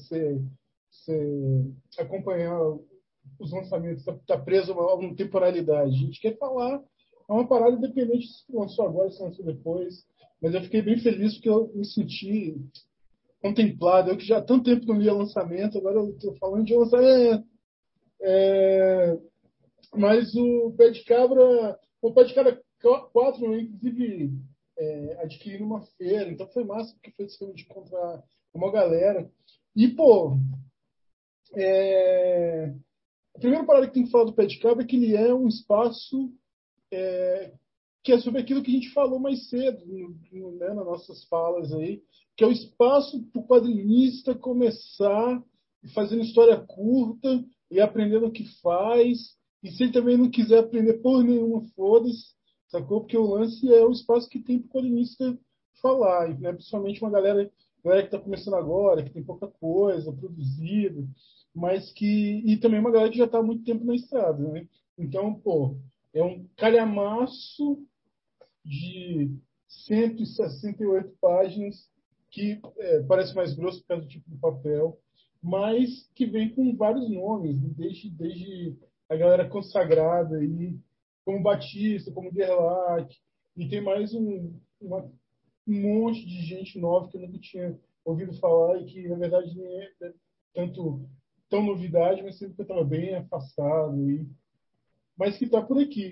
acompanhar os lançamentos, tá preso a uma temporalidade. A gente quer falar, é uma parada independente se lançou agora, se lançou depois. Mas eu fiquei bem feliz porque eu me senti contemplado. Eu que já há tanto tempo não lia lançamento, agora eu tô falando de lançamento. Mas o Pé de Cabra 4, eu inclusive adquiri numa feira, então foi massa, porque foi esse de encontrar uma galera. E, pô, a primeira parada que tem que falar do Pé de Cabra é que ele é um espaço que é sobre aquilo que a gente falou mais cedo, né, nas nossas falas aí, que é o espaço para o quadrinista começar fazendo história curta e aprendendo o que faz. E se ele também não quiser aprender por nenhuma, foda-se, sacou? Porque o lance é o espaço que tem para o quadrinista falar, né? Principalmente uma galera que está começando agora, que tem pouca coisa produzida, mas que. E também uma galera que já está há muito tempo na estrada, né? Então, pô, é um calhamaço de 168 páginas, que parece mais grosso por causa do tipo de papel, mas que vem com vários nomes, desde a galera consagrada, aí, como Batista, como Gerlach, e tem mais um monte de gente nova que eu nunca tinha ouvido falar e que, na verdade, nem é tanto tão novidade, mas sempre que eu estava bem afastado, mas que está por aqui.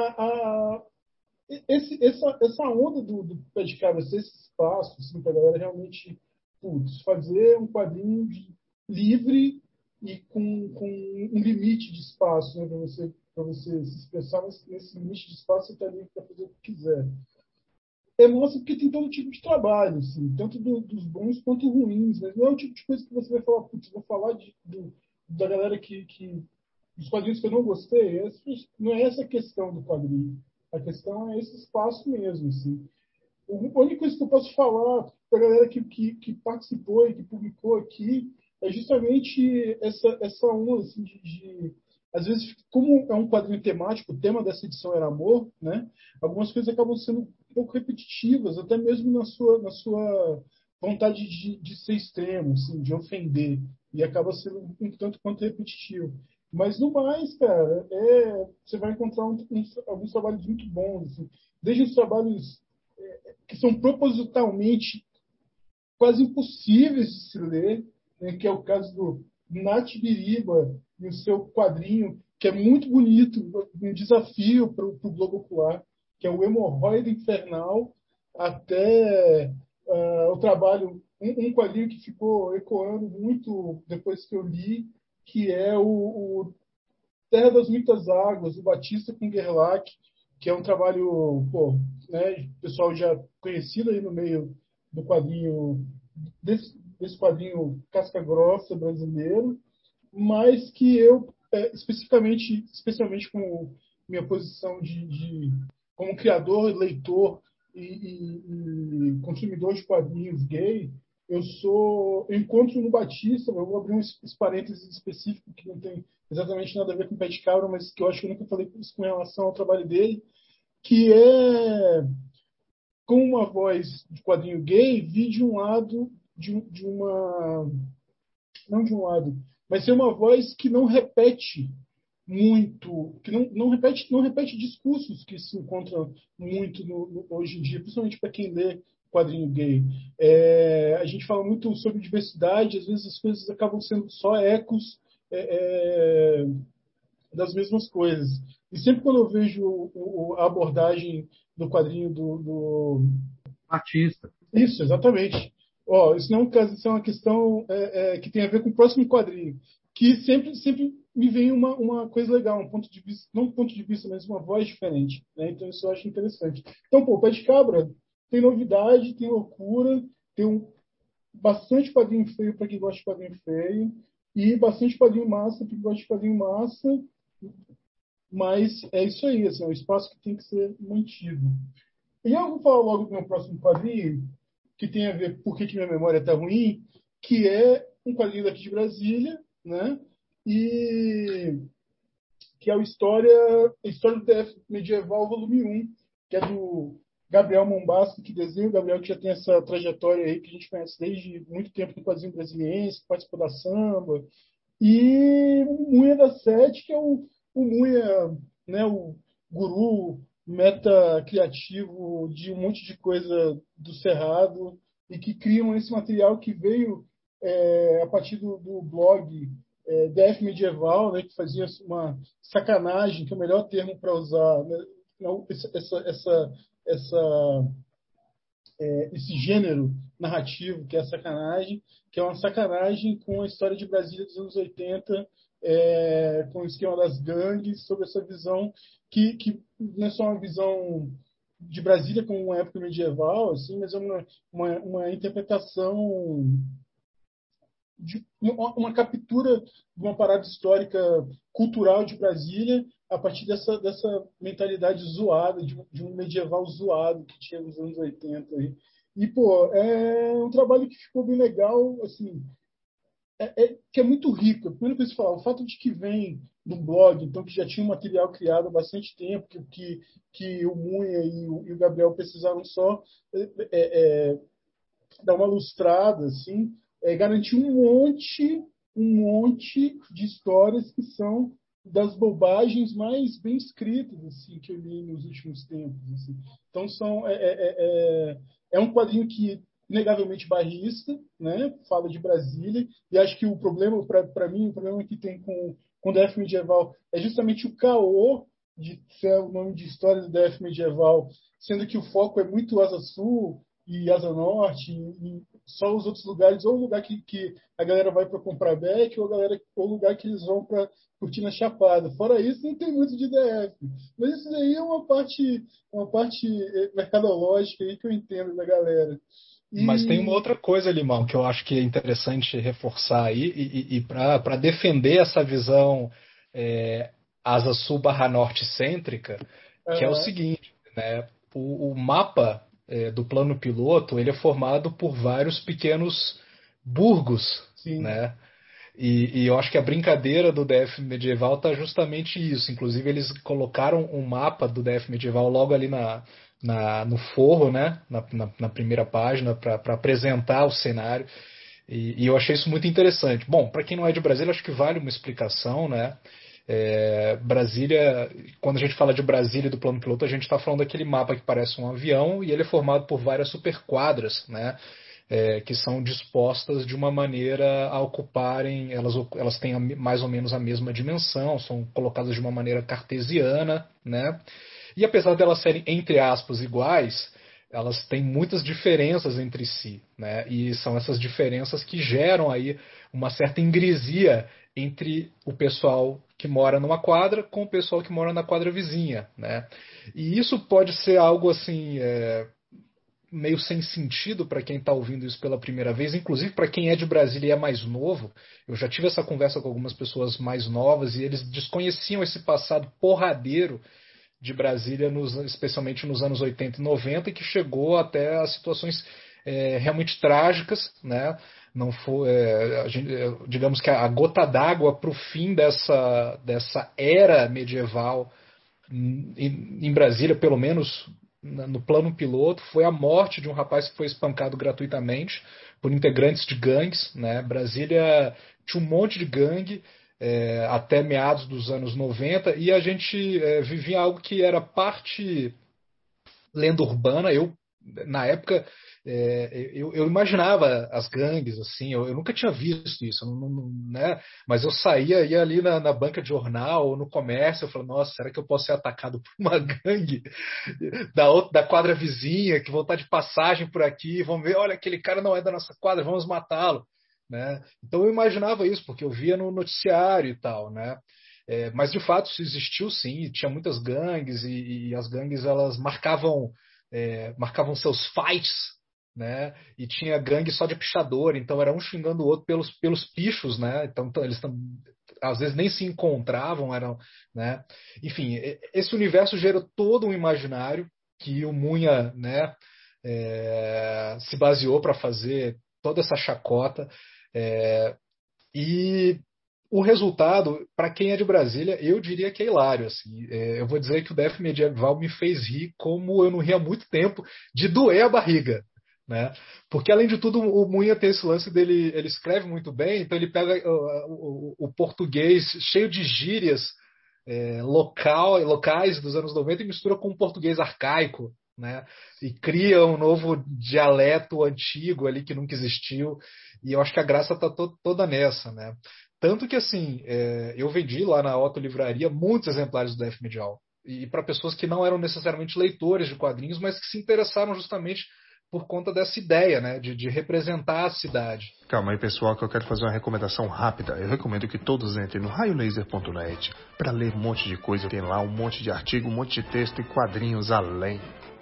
Essa onda do Pé de Cabra, esse espaço, assim, para a galera realmente fazer um quadrinho livre e com um limite de espaço, né, para você se expressar, mas nesse limite de espaço você está livre para fazer o que quiser. Mostra porque tem todo tipo de trabalho, assim, tanto dos bons quanto ruins, mas não é o tipo de coisa que você vai falar, putz, vou falar da galera dos quadrinhos que eu não gostei. Não é essa a questão do quadrinho. A questão é esse espaço mesmo, assim. A única coisa que eu posso falar para a galera que participou e que publicou aqui é justamente essa onda, assim, às vezes, como é um quadrinho temático, o tema dessa edição era amor, né? Algumas coisas acabam sendo um pouco repetitivas, até mesmo na sua vontade de ser extremo, assim, de ofender, e acaba sendo um tanto quanto repetitivo. Mas no mais, cara, você vai encontrar alguns trabalhos muito bons, assim, desde os trabalhos que são propositalmente quase impossíveis de se ler, né, que é o caso do Nath Biriba e o seu quadrinho, que é muito bonito, um desafio para o Globo Ocular, que é o Hemorroida Infernal, até o trabalho, um quadrinho que ficou ecoando muito depois que eu li, que é o Terra das Muitas Águas, o Batista com Gerlach, que é um trabalho, pô, né, pessoal já conhecido aí no meio do quadrinho, desse quadrinho casca grossa brasileiro, mas que eu, especialmente com minha posição como criador, leitor e consumidor de quadrinhos gay, eu encontro no Batista, eu vou abrir esse parênteses específico que não tem exatamente nada a ver com o Pé de Cabra, mas que eu acho que eu nunca falei isso com relação ao trabalho dele, que é com uma voz de quadrinho gay, vi de um lado de uma, não de um lado, mas ser uma voz que não repete muito, que não repete discursos que se encontram muito hoje em dia, principalmente para quem lê quadrinho gay. A gente fala muito sobre diversidade, às vezes as coisas acabam sendo só ecos das mesmas coisas. E sempre quando eu vejo a abordagem do quadrinho do
Artista.
Isso, exatamente. Isso não é um caso, isso é uma questão que tem a ver com o próximo quadrinho, que sempre me vem uma coisa legal, um ponto de vista, não um ponto de vista, mas uma voz diferente, né? Então isso eu acho interessante. Então, pô, Pé de Cabra tem novidade, tem loucura, tem bastante quadrinho feio para quem gosta de quadrinho feio e bastante quadrinho massa para quem gosta de quadrinho massa, mas é isso aí, assim, é um espaço que tem que ser mantido. E eu vou falar logo do meu próximo quadrinho, que tem a ver por que minha memória está ruim, que é um quadrinho daqui de Brasília, né? E que é a História do DF Medieval, volume 1, que é do Gabriel Mombassa, que desenha. O Gabriel que já tem essa trajetória aí que a gente conhece desde muito tempo no quadrinho brasiliense, participou da samba. E o Munha da Sete, que é o Munha, né, o guru meta criativo de um monte de coisa do Cerrado, e que criam esse material que veio a partir do blog DF Medieval, né, que fazia uma sacanagem, que é o melhor termo para usar, né, esse gênero narrativo, que é a sacanagem, que é uma sacanagem com a história de Brasília dos anos 80, com o esquema das gangues, sobre essa visão que não é só uma visão de Brasília como uma época medieval, assim, mas é uma interpretação de uma captura de uma parada histórica cultural de Brasília a partir dessa mentalidade zoada, de um medieval zoado que tinha nos anos 80. E, pô, é um trabalho que ficou bem legal, assim, que é muito rico. A primeira coisa que falar, o fato de que vem do blog, então que já tinha um material criado há bastante tempo, que o Munha e o Gabriel precisaram só dar uma lustrada, assim, garantir um monte de histórias que são das bobagens mais bem escritas assim que eu li nos últimos tempos. Assim. Então é um quadrinho que inegavelmente bairrista, né? Fala de Brasília, e acho que o problema, para mim, o problema que tem com o DF Medieval é justamente o caô de ser o nome de história do DF Medieval, sendo que o foco é muito Asa Sul e Asa Norte, e só os outros lugares, ou o lugar que a galera vai para comprar beck, ou o lugar que eles vão para curtir na Chapada. Fora isso, não tem muito de DF. Mas isso aí é uma parte mercadológica aí que eu entendo da galera.
Mas tem uma outra coisa, Limão, que eu acho que é interessante reforçar aí, e para defender essa visão Asa Sul / Norte cêntrica, que é o seguinte, né? O mapa do plano piloto ele é formado por vários pequenos burgos,
Sim.
né? E eu acho que a brincadeira do DF medieval está justamente isso. Inclusive, eles colocaram um mapa do DF medieval logo ali no forro, né? na primeira página, para apresentar o cenário. E eu achei isso muito interessante. Bom, para quem não é de Brasília, acho que vale uma explicação, né? Brasília, quando a gente fala de Brasília e do plano piloto, a gente está falando daquele mapa que parece um avião e ele é formado por várias superquadras, né? Que são dispostas de uma maneira a ocuparem, elas têm mais ou menos a mesma dimensão, são colocadas de uma maneira cartesiana, né? E apesar de elas serem, entre aspas, iguais, elas têm muitas diferenças entre si, né? E são essas diferenças que geram aí uma certa ingresia entre o pessoal que mora numa quadra com o pessoal que mora na quadra vizinha, né? E isso pode ser algo assim meio sem sentido para quem está ouvindo isso pela primeira vez, inclusive para quem é de Brasília e é mais novo. Eu já tive essa conversa com algumas pessoas mais novas e eles desconheciam esse passado porradeiro de Brasília, especialmente nos anos 80 e 90, que chegou até a situações realmente trágicas, né? Não foi, digamos que a gota d'água para o fim dessa era medieval em Brasília, pelo menos no plano piloto, foi a morte de um rapaz que foi espancado gratuitamente por integrantes de gangues, né? Brasília tinha um monte de gangue até meados dos anos 90 e a gente vivia algo que era parte lenda urbana. Na época, eu imaginava as gangues, assim, eu nunca tinha visto isso, né? Mas eu ia ali na banca de jornal ou no comércio, eu falava, nossa, será que eu posso ser atacado por uma gangue da quadra vizinha, que vão estar de passagem por aqui, vão ver, olha, aquele cara não é da nossa quadra, vamos matá-lo, né? Então eu imaginava isso, porque eu via no noticiário e tal, né? Mas de fato isso existiu sim, tinha muitas gangues e as gangues elas marcavam seus fights, né? E tinha gangue só de pichador, então era um xingando o outro pelos pichos, né? Então eles às vezes nem se encontravam, né? Enfim, esse universo gerou todo um imaginário que o Munha, né? Se baseou para fazer toda essa chacota. E o resultado, para quem é de Brasília, eu diria que é hilário. Assim. Eu vou dizer que o DF Medieval me fez rir como eu não ria há muito tempo, de doer a barriga. Né? Porque, além de tudo, o Munha tem esse lance dele, ele escreve muito bem, então ele pega o português cheio de gírias locais dos anos 90 e mistura com um português arcaico. Né? E cria um novo dialeto antigo ali que nunca existiu. E eu acho que a graça está toda nessa. Né? Tanto que, assim, eu vendi lá na Otto Livraria muitos exemplares do DF Medial. E para pessoas que não eram necessariamente leitores de quadrinhos, mas que se interessaram justamente por conta dessa ideia, né, de representar a cidade.
Calma aí, pessoal, que eu quero fazer uma recomendação rápida. Eu recomendo que todos entrem no raiolaser.net para ler um monte de coisa. Tem lá um monte de artigo, um monte de texto e quadrinhos além.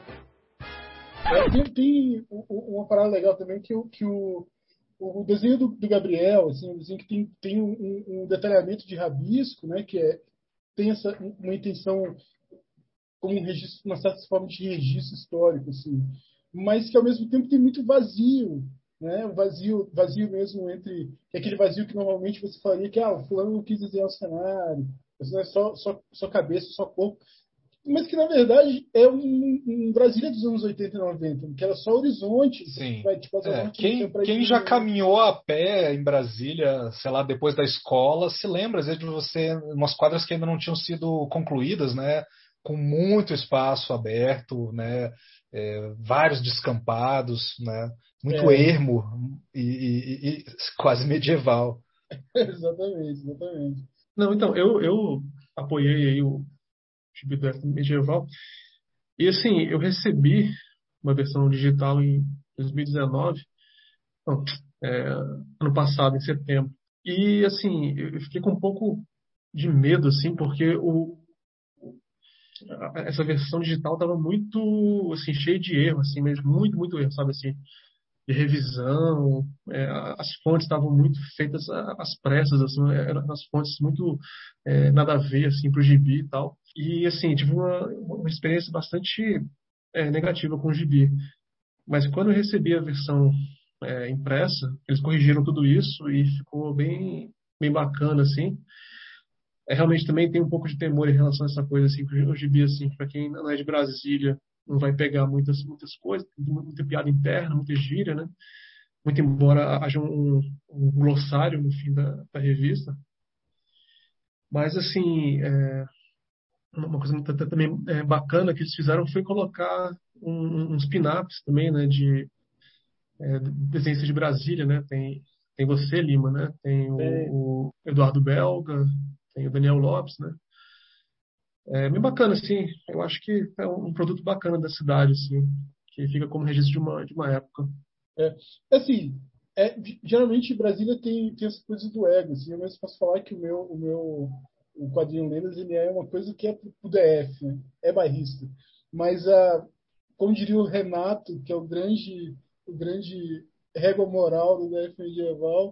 Tem uma parada legal também que o desenho do Gabriel, assim, um desenho que tem um detalhamento de rabisco, né, que tem uma intenção como um registro, uma certa forma de registro histórico, assim, mas que ao mesmo tempo tem muito vazio, né, vazio mesmo entre aquele vazio que normalmente você faria que o fulano não quis desenhar o cenário, é só cabeça, só corpo, mas que na verdade é um Brasília dos anos 80 e 90, que era só horizonte.
Sim.
Tipo,
quem já caminhou a pé em Brasília, sei lá, depois da escola, se lembra às vezes de você, umas quadras que ainda não tinham sido concluídas, né? Com muito espaço aberto, né? Vários descampados, né? Muito ermo e quase medieval.
Exatamente.
Não, então, eu apoiei aí o Gibi do DF Medieval. E assim, eu recebi uma versão digital em 2019, não, ano passado, em setembro. E assim, eu fiquei com um pouco de medo, assim, porque essa versão digital estava muito, assim, cheia de erro, assim, mas muito erro, sabe, assim, de revisão, as fontes estavam muito feitas às pressas, assim, eram as fontes muito nada a ver, assim, para o gibi e tal. E, assim, tive uma experiência bastante negativa com o gibi. Mas quando eu recebi a versão impressa, eles corrigiram tudo isso e ficou bem bacana, assim. Realmente também tem um pouco de temor em relação a essa coisa, assim, porque o gibi, assim, para quem não é de Brasília, não vai pegar muitas coisas, muita piada interna, muita gíria, né? Muito embora haja um glossário no fim da revista. Mas, assim, uma coisa também bacana que eles fizeram foi colocar uns pin-ups também, né, de desenhos de Brasília, né? Tem você, Lima, né? Tem o Eduardo Belga, tem o Daniel Lopes, né? É bem bacana, assim. Eu acho que é um produto bacana da cidade, assim, que fica como registro de uma época.
Assim, geralmente Brasília tem essa coisa do ego, assim. Eu mesmo posso falar que o quadrinho Lendas, ele é uma coisa que é pro DF, né? É bairrista. Mas, como diria o Renato, que é o grande régua moral do DF medieval,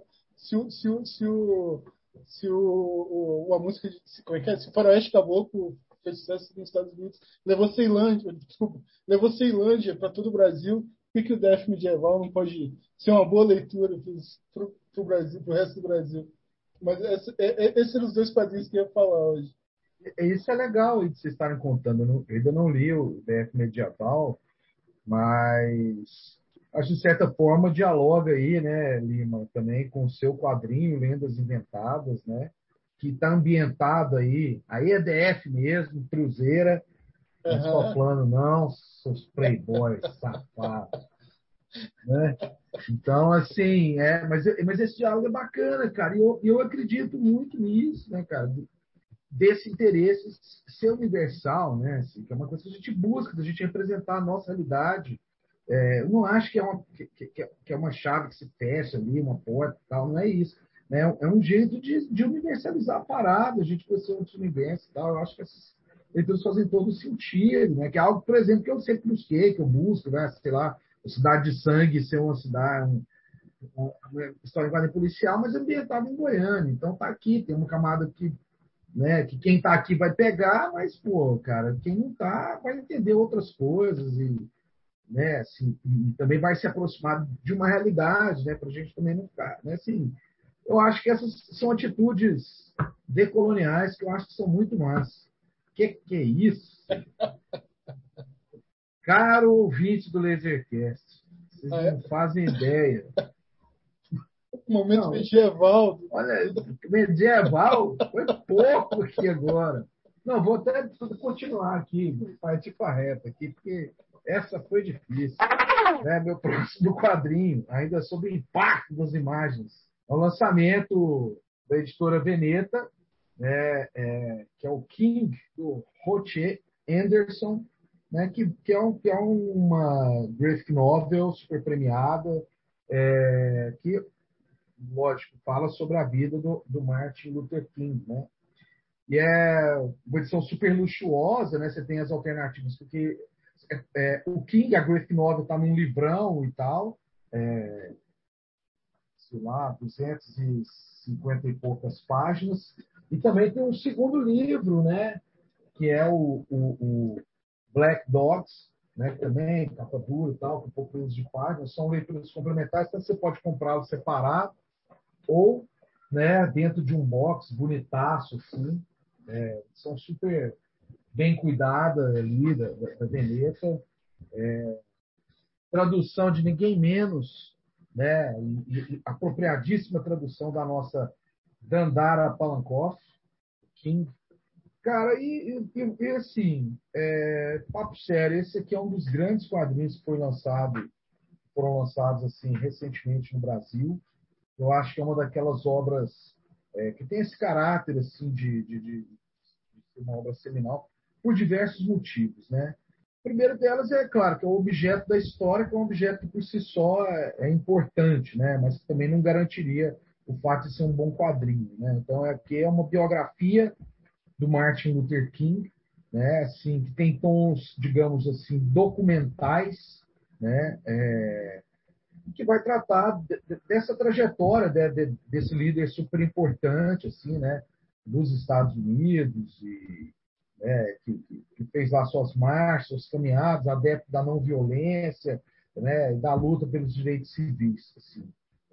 a música como é que é? Se o Faroeste Caboclo fez sucesso nos Estados Unidos, levou Ceilândia para todo o Brasil, que o DF medieval não pode ser uma boa leitura para o Brasil, para o resto do Brasil. Mas esses eram os dois quadrinhos que eu ia falar hoje.
Isso é legal de vocês estarem contando. Eu ainda não li o DF medieval, mas acho de certa forma dialoga aí, né, Lima, também com o seu quadrinho Lendas Inventadas, né, que está ambientado aí é DF mesmo, Cruzeira, não é só plano não, seus playboys safados, né? Então, assim, mas esse diálogo é bacana, cara, e eu acredito muito nisso, né, cara, desse interesse ser universal, né, assim, que é uma coisa que a gente busca, da gente representar a nossa realidade. Eu não acho que é uma chave que se fecha ali, uma porta e tal, não é isso. Né? É um jeito de universalizar a parada, a gente conhecer outros universos e tal. Eu acho que essas leituras fazem todo sentido, né? Que é algo, por exemplo, que eu sempre busquei, que eu busco, né? Sei lá, a Cidade de Sangue ser uma cidade, uma história em quadrinho policial, mas ambientada em Goiânia. Então tá aqui, tem uma camada que, né, que quem tá aqui vai pegar, mas, pô, cara, quem não tá vai entender outras coisas e, né, assim, e também vai se aproximar de uma realidade, né, para a gente também não ficar, né, assim, eu acho que essas são atitudes decoloniais que eu acho que são muito massas. Que é isso? Caro ouvinte do Lasercast, vocês não fazem ideia.
Momento
não,
medieval.
Olha, medieval foi pouco aqui agora. Não, vou até continuar aqui, partir para a reta aqui, porque essa foi difícil. Né? Meu próximo quadrinho, ainda sobre o impacto das imagens, é o lançamento da editora Veneta, né, que é o King, do Roche Anderson, né, que é uma graphic novel super premiada, que, lógico, fala sobre a vida do Martin Luther King, né? E é uma edição super luxuosa, né? Você tem as alternativas, porque o King, a graphic novel, está num livrão e tal, sei lá, 250 e poucas páginas. E também tem um segundo livro, né? Que é o Black Dogs, né? Também, capa dura e tal, com poucos de páginas. São leituras complementares, então você pode comprá-lo separado ou, né, dentro de um box bonitaço, assim. São super bem cuidadas ali da Veneta. Tradução de ninguém menos, né, e apropriadíssima tradução da nossa Dandara Palankoff, King. Cara, e assim, papo sério, esse aqui é um dos grandes quadrinhos que foram lançados assim recentemente no Brasil. Eu acho que é uma daquelas obras que tem esse caráter assim de ser uma obra seminal por diversos motivos, né? O primeiro delas é, claro, que é o objeto da história, que é um objeto que por si só é importante, né? Mas que também não garantiria o fato de ser um bom quadrinho, né? Então, aqui é uma biografia do Martin Luther King, né? Assim, que tem tons, digamos assim, documentais, né? Que vai tratar dessa trajetória desse líder super importante, assim, né? Dos Estados Unidos e que fez lá suas marchas, suas caminhadas, adepto da não violência, né, da luta pelos direitos civis. Assim.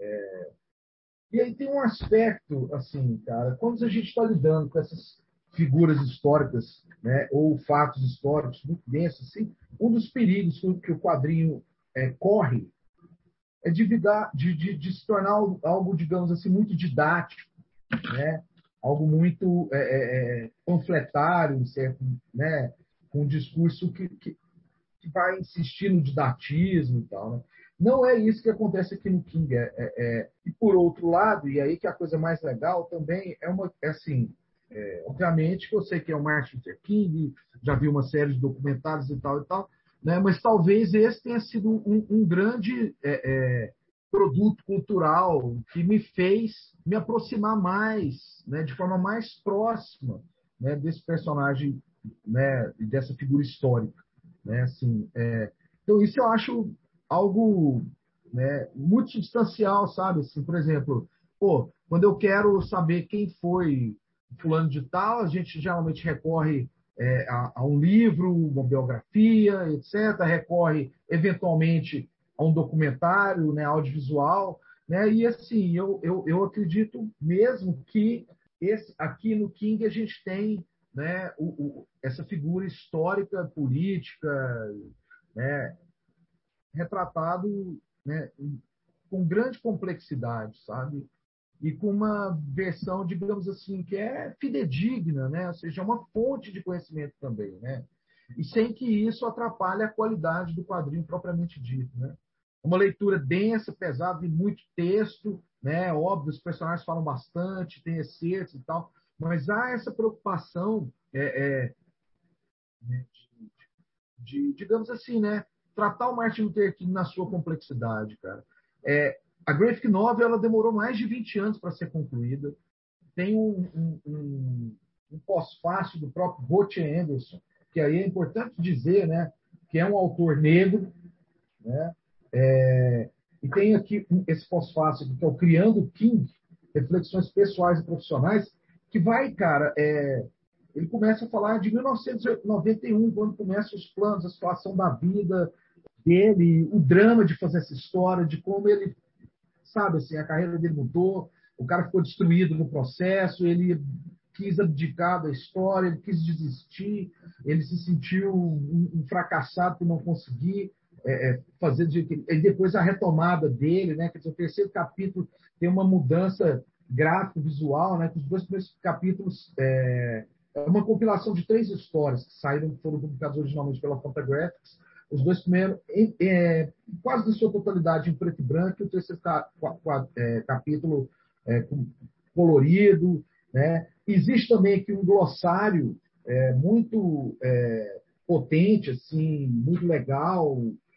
E aí tem um aspecto, assim, cara, quando a gente está lidando com essas figuras históricas, né, ou fatos históricos muito densos, assim, um dos perigos que o quadrinho corre é de se tornar algo, digamos assim, muito didático, né? Algo muito panfletário, certo? Né? Com um discurso que vai insistir no didatismo e tal. Né? Não é isso que acontece aqui no King. E, por outro lado, e aí que a coisa mais legal também assim, obviamente que eu sei que é o Martin Luther King, já vi uma série de documentários e tal, né? Mas talvez esse tenha sido um grande produto cultural que me fez me aproximar mais, né, de forma mais próxima, né, desse personagem, né, e dessa figura histórica, né, assim, então isso eu acho algo, né, muito substancial, sabe, assim, por exemplo, quando eu quero saber quem foi fulano de tal, a gente geralmente recorre a um livro, uma biografia, etc., recorre eventualmente a um documentário, né, audiovisual, né? E assim, eu acredito mesmo que aqui no King a gente tem, né, essa figura histórica, política, né, retratado, né, com grande complexidade, sabe? E com uma versão, digamos assim, que é fidedigna, né? Ou seja, é uma fonte de conhecimento também, né? E sem que isso atrapalhe a qualidade do quadrinho propriamente dito, né? Uma leitura densa, pesada, de muito texto, né? Óbvio, os personagens falam bastante, tem excertos e tal, mas há essa preocupação né, digamos assim, né? Tratar o Martin Luther King na sua complexidade, cara. A graphic novel ela demorou mais de 20 anos para ser concluída. Tem um pós-fácil do próprio Butch Anderson, que aí é importante dizer, né, que é um autor negro, né? E tem aqui esse pós-fácil que é o Criando King, Reflexões Pessoais e Profissionais, que vai, cara, ele começa a falar de 1991, quando começam os planos, a situação da vida dele, o drama de fazer essa história, de como ele, sabe, assim, a carreira dele mudou, o cara ficou destruído no processo, ele quis abdicar da história, ele quis desistir, ele se sentiu um fracassado por não conseguir fazer do jeito que ele... E depois a retomada dele, né? Quer dizer, o terceiro capítulo tem uma mudança gráfico-visual, né? Que os dois primeiros capítulos é uma compilação de 3 histórias que foram publicadas originalmente pela Fantagraphics. Os dois primeiros, quase de sua totalidade, em preto e branco, e o terceiro capítulo colorido, né? Existe também aqui um glossário muito potente, assim, muito legal,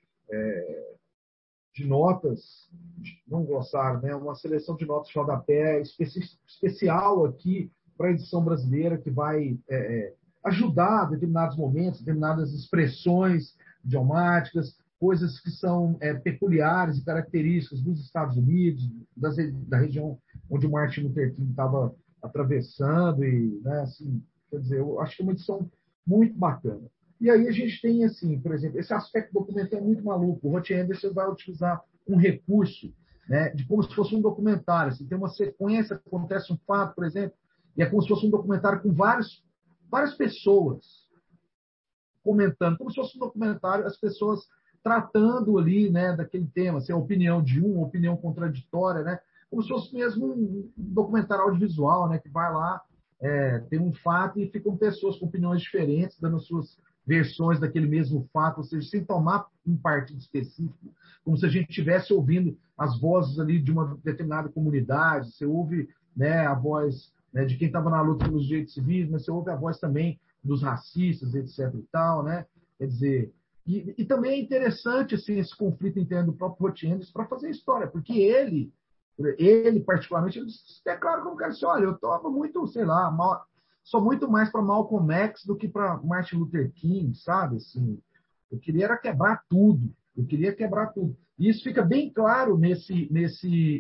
de notas, não glossário, né? Uma seleção de notas de rodapé especial aqui para a edição brasileira, que vai ajudar determinados momentos, determinadas expressões idiomáticas, coisas que são peculiares e características dos Estados Unidos, da região onde o Martin Luther King estava atravessando, e, né, assim, quer dizer, eu acho que é uma edição muito bacana. E aí a gente tem, assim, por exemplo, esse aspecto documental é muito maluco. O Butch Anderson vai utilizar um recurso, né, de como se fosse um documentário. Assim, tem uma sequência, acontece um fato, por exemplo, e é como se fosse um documentário com várias pessoas comentando, como se fosse um documentário, as pessoas tratando ali, né, daquele tema, assim, a opinião de a opinião contraditória, né, como se fosse mesmo um documentário audiovisual, né, que vai lá, tem um fato e ficam pessoas com opiniões diferentes, dando suas versões daquele mesmo fato, ou seja, sem tomar um partido específico, como se a gente estivesse ouvindo as vozes ali de uma determinada comunidade. Você ouve, né, a voz, né, de quem estava na luta pelos direitos civis, mas você ouve a voz também dos racistas, etc. e tal, né? Quer dizer, e também é interessante assim, esse conflito interno do próprio Butch Anderson para fazer história, porque ele particularmente, ele declara como cara assim, olha, eu tomo muito, sei lá, sou muito mais para Malcolm X do que para Martin Luther King, sabe? Assim, eu queria era quebrar tudo. Eu queria quebrar tudo. E isso fica bem claro nesse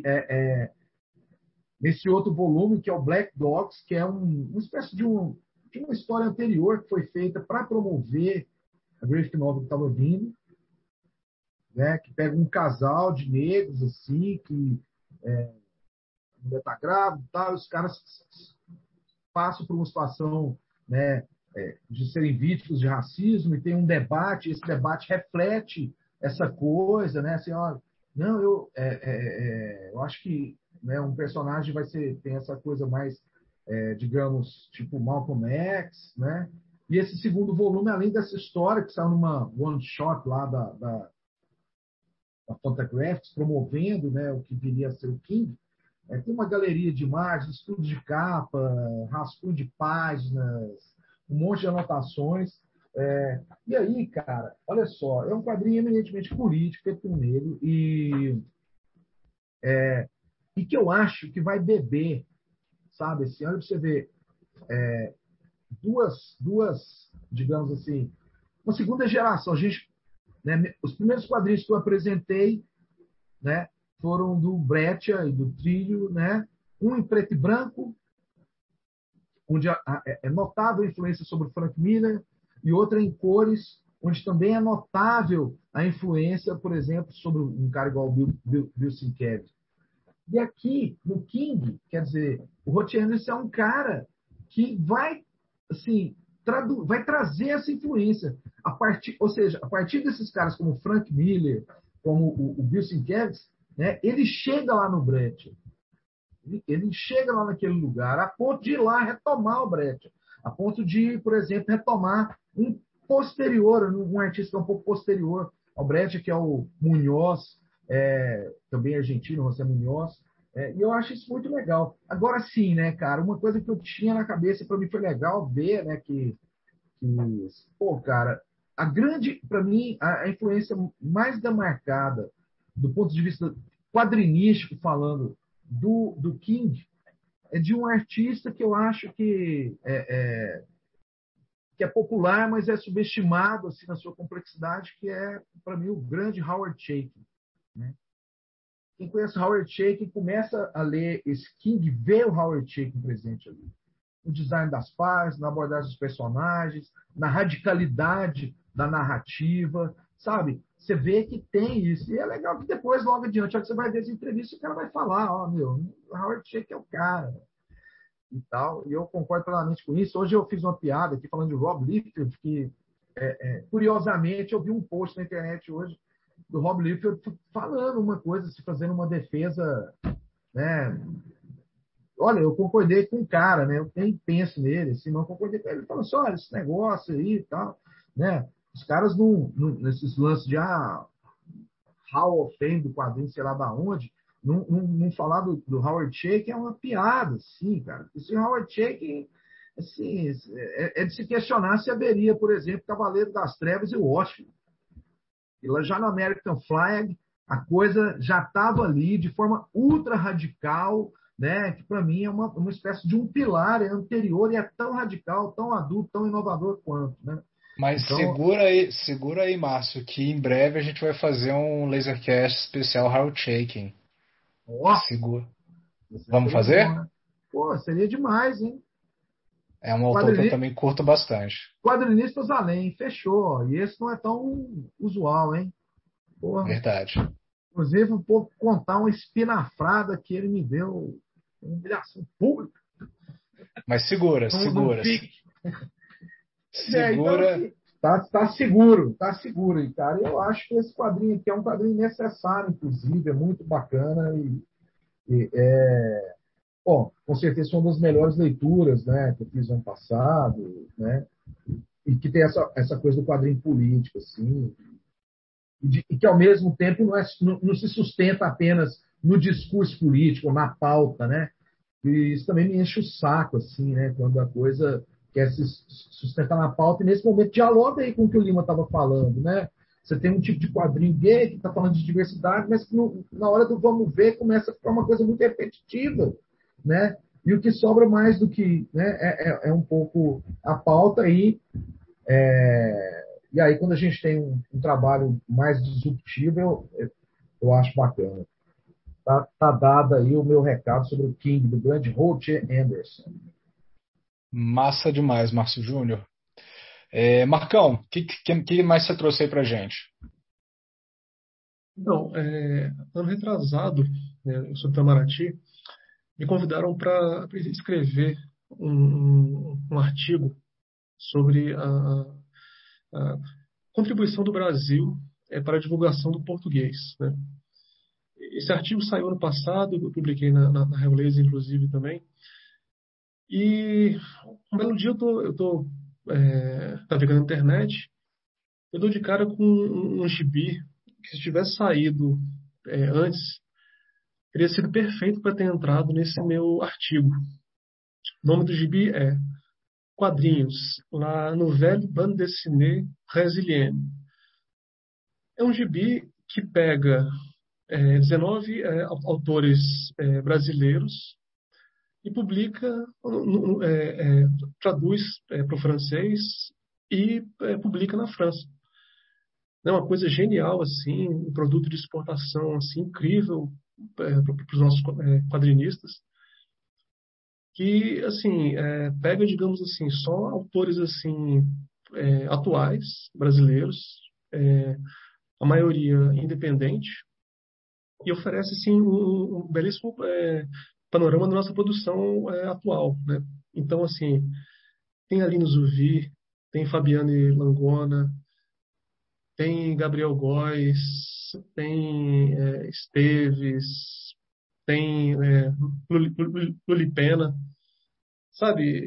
outro volume, que é o Black Dogs, que é uma espécie de uma história anterior que foi feita para promover a graphic novel que estava vindo, né? Que pega um casal de negros, assim, que a mulher está grávida e tal, os caras passam por uma situação, né, de serem vítimas de racismo, e tem um debate, esse debate reflete essa coisa, né, assim, ó, não, eu acho que, né, um personagem tem essa coisa mais, digamos, tipo Malcolm X, né, e esse segundo volume, além dessa história que saiu numa one shot lá da Fantagraphics, promovendo, né, o que viria a ser o King, tem uma galeria de imagens, estudo de capa, rascunho de páginas, um monte de anotações. E aí, cara, olha só, é um quadrinho eminentemente político, feito por um negro, e que eu acho que vai beber, sabe, assim, olha para você ver, duas, digamos assim, uma segunda geração. A gente, né, os primeiros quadrinhos que eu apresentei, né, foram do Breccia e do Trilho, né? Um em preto e branco, onde é notável a influência sobre o Frank Miller, e outra em cores, onde também é notável a influência, por exemplo, sobre um cara igual o Bill Sienkiewicz. E aqui, no King, quer dizer, o Roach Anderson é um cara que vai, assim, vai trazer essa influência. Ou seja, a partir desses caras como o Frank Miller, como o Bill Sienkiewicz, né, ele chega lá no Brecht. Ele chega lá naquele lugar a ponto de ir lá retomar o Brecht. A ponto de, por exemplo, retomar um posterior, um artista um pouco posterior ao Brecht, que é o Munhoz, também argentino, José Munhoz. E eu acho isso muito legal. Agora sim, né, cara, uma coisa que eu tinha na cabeça, para mim foi legal ver, né, pô, cara, para mim, a influência mais demarcada, do ponto de vista quadrinístico falando, do King, é de um artista que eu acho que é popular, mas é subestimado assim, na sua complexidade, que é, para mim, o grande Howard Chaykin. Né? Quem conhece Howard Chaykin começa a ler esse King, vê o Howard Chaykin presente ali. No design das páginas, na abordagem dos personagens, na radicalidade da narrativa, sabe? Você vê que tem isso. E é legal que depois, logo adiante, você vai ver as entrevistas, o cara vai falar, o Howard Chaykin é o cara. E tal, e eu concordo plenamente com isso. Hoje eu fiz uma piada aqui falando de Rob Liefeld, que, curiosamente, eu vi um post na internet hoje do Rob Liefeld falando uma coisa, se fazendo uma defesa, né? Olha, eu concordei com o cara, né? Eu nem penso nele, assim, não concordei com ele. Ele falou assim, olha, esse negócio aí e tal, né? Os caras nesses lances de Hall of Fame do quadrinho, sei lá da onde, não falar do Howard Chaykin é uma piada, sim, cara. Esse Howard Chaykin, assim, é de se questionar se haveria, por exemplo, Cavaleiro das Trevas e Watchmen. E lá já no American Flag, a coisa já estava ali de forma ultra radical, né? Que para mim é uma espécie de um pilar anterior e é tão radical, tão adulto, tão inovador quanto, né?
Mas
então,
segura aí, Márcio, que em breve a gente vai fazer um Lasercast especial Howard Chaykin. Segura. Vamos fazer?
Bom, né? Pô, seria demais, hein?
É um autor que eu também curto bastante.
Quadrinistas além, fechou. E esse não é tão usual, hein? Porra.
Verdade.
Inclusive, um pouco contar uma espinafrada que ele me deu, uma humilhação pública.
Mas segura.
Segura.
Então,
tá seguro aí, cara. Eu acho que esse quadrinho aqui é um quadrinho necessário, inclusive, é muito bacana bom, com certeza foi uma das melhores leituras, né, que eu fiz ano passado, né, e que tem essa coisa do quadrinho político, assim, e que ao mesmo tempo não se sustenta apenas no discurso político, na pauta, né, e isso também me enche o saco, assim, né, quando a coisa quer se sustentar na pauta, e nesse momento dialoga aí com o que o Lima estava falando, né, você tem um tipo de quadrinho gay que está falando de diversidade, mas que na hora do vamos ver começa a ficar uma coisa muito repetitiva, né? E o que sobra mais do que, né, é um pouco a pauta aí. E aí, quando a gente tem um trabalho mais disruptivo, eu acho bacana. Tá dado aí o meu recado sobre o King, do grande Roach Anderson.
Massa demais, Márcio Júnior. Marcão, o que mais você trouxe aí pra gente?
Então, ano retrasado, né, eu sou do Itamaraty, me convidaram para escrever um artigo sobre a contribuição do Brasil para a divulgação do português. Né? Esse artigo saiu ano passado, eu publiquei na Reveleza, inclusive, também. E um belo dia eu estou navegando na internet, eu dou de cara com um gibi que, se tivesse saído antes, teria sido perfeito para ter entrado nesse meu artigo. O nome do gibi é Quadrinhos, La Nouvelle Bande Dessinée Brésilienne. É um gibi que pega 19 autores brasileiros e publica, traduz para o francês e publica na França. É uma coisa genial, assim, um produto de exportação assim, incrível para os nossos quadrinistas, que assim pega, digamos assim, só autores assim atuais, brasileiros, a maioria independente, e oferece sim um belíssimo panorama da nossa produção atual, né? Então, assim, tem Aline Zuvi, tem Fabiane Langona, tem Gabriel Góes, tem Esteves, tem Luli Pena, sabe?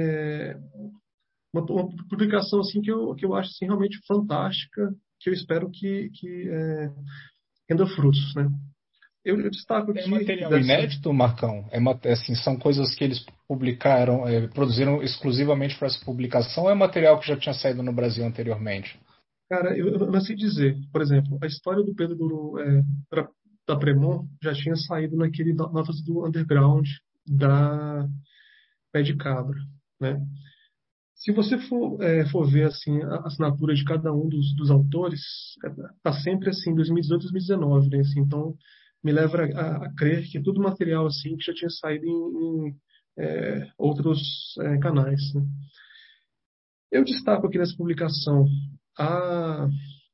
Uma publicação assim que eu acho assim, realmente fantástica, que eu espero que renda frutos, né? Eu destaco
É
aqui
material inédito, Marcão? Assim, são coisas que eles publicaram, produziram exclusivamente para essa publicação, ou é material que já tinha saído no Brasil anteriormente?
Cara, eu não sei dizer. Por exemplo, a história do Pedro da Premon já tinha saído naquele Notas do Underground da Pé de Cabra, né? Se você for ver assim a assinatura de cada um dos autores, tá sempre assim 2018, 2019, né? Assim, então me leva a crer que é tudo material assim que já tinha saído em outros canais, né? Eu destaco aqui nessa publicação a,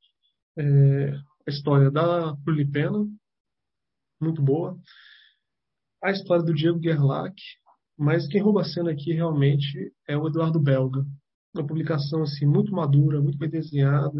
a história da Prolipena, muito boa, a história do Diego Gerlach, mas quem rouba a cena aqui realmente é o Eduardo Belga. Uma publicação assim muito madura, muito bem desenhada,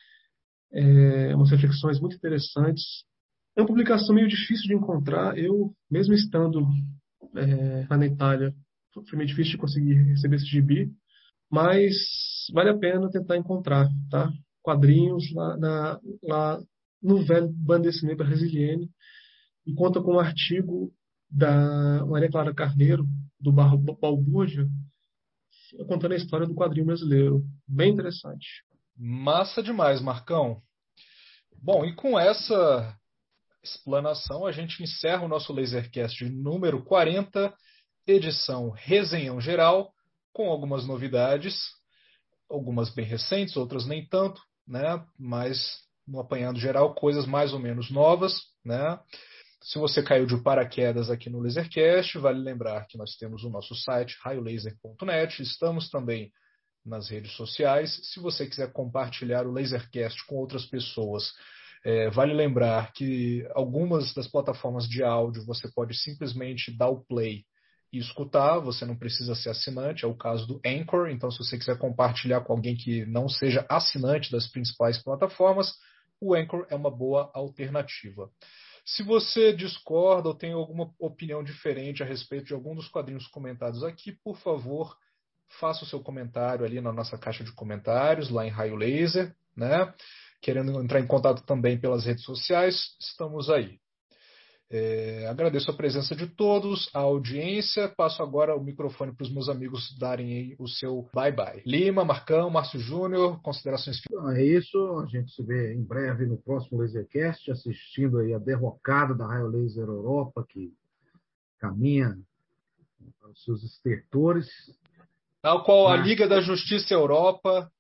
umas reflexões muito interessantes. É uma publicação meio difícil de encontrar. Eu, mesmo estando lá na Itália, foi meio difícil de conseguir receber esse gibi, mas vale a pena tentar encontrar, tá? Quadrinhos lá no velho Bande Dessinée Brasilienne, e conta com um artigo da Maria Clara Carneiro, do Balbúrdia, contando a história do quadrinho brasileiro. Bem interessante.
Massa demais, Marcão. Bom, e com essa explanação, a gente encerra o nosso Lasercast número 40, edição Resenhão Geral, com algumas novidades, algumas bem recentes, outras nem tanto, né? Mas no apanhado geral, coisas mais ou menos novas, né? Se você caiu de paraquedas aqui no Lasercast, vale lembrar que nós temos o nosso site raiolaser.net, estamos também nas redes sociais. Se você quiser compartilhar o Lasercast com outras pessoas, vale lembrar que algumas das plataformas de áudio você pode simplesmente dar o play e escutar, você não precisa ser assinante, é o caso do Anchor. Então, se você quiser compartilhar com alguém que não seja assinante das principais plataformas, o Anchor é uma boa alternativa. Se você discorda ou tem alguma opinião diferente a respeito de algum dos quadrinhos comentados aqui, por favor, faça o seu comentário ali na nossa caixa de comentários, lá em Raio Laser, né? Querendo entrar em contato também pelas redes sociais, estamos aí. Agradeço a presença de todos, a audiência. Passo agora o microfone para os meus amigos darem aí o seu bye-bye. Lima, Marcão, Márcio Júnior, considerações finais.
Então, é isso. A gente se vê em breve no próximo Lasercast, assistindo aí a derrocada da Raio Laser Europa, que caminha para os seus estertores.
Tal qual a Liga da Justiça Europa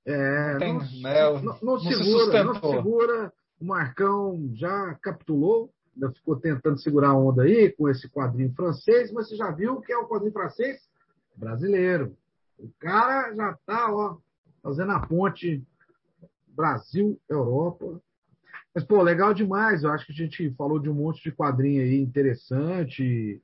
não
se
segura.
sustentou.
O Marcão já capitulou, ainda ficou tentando segurar a onda aí com esse quadrinho francês, mas você já viu que é o quadrinho francês? Brasileiro. O cara já está fazendo a ponte Brasil-Europa. Mas, pô, legal demais. Eu acho que a gente falou de um monte de quadrinho aí interessante,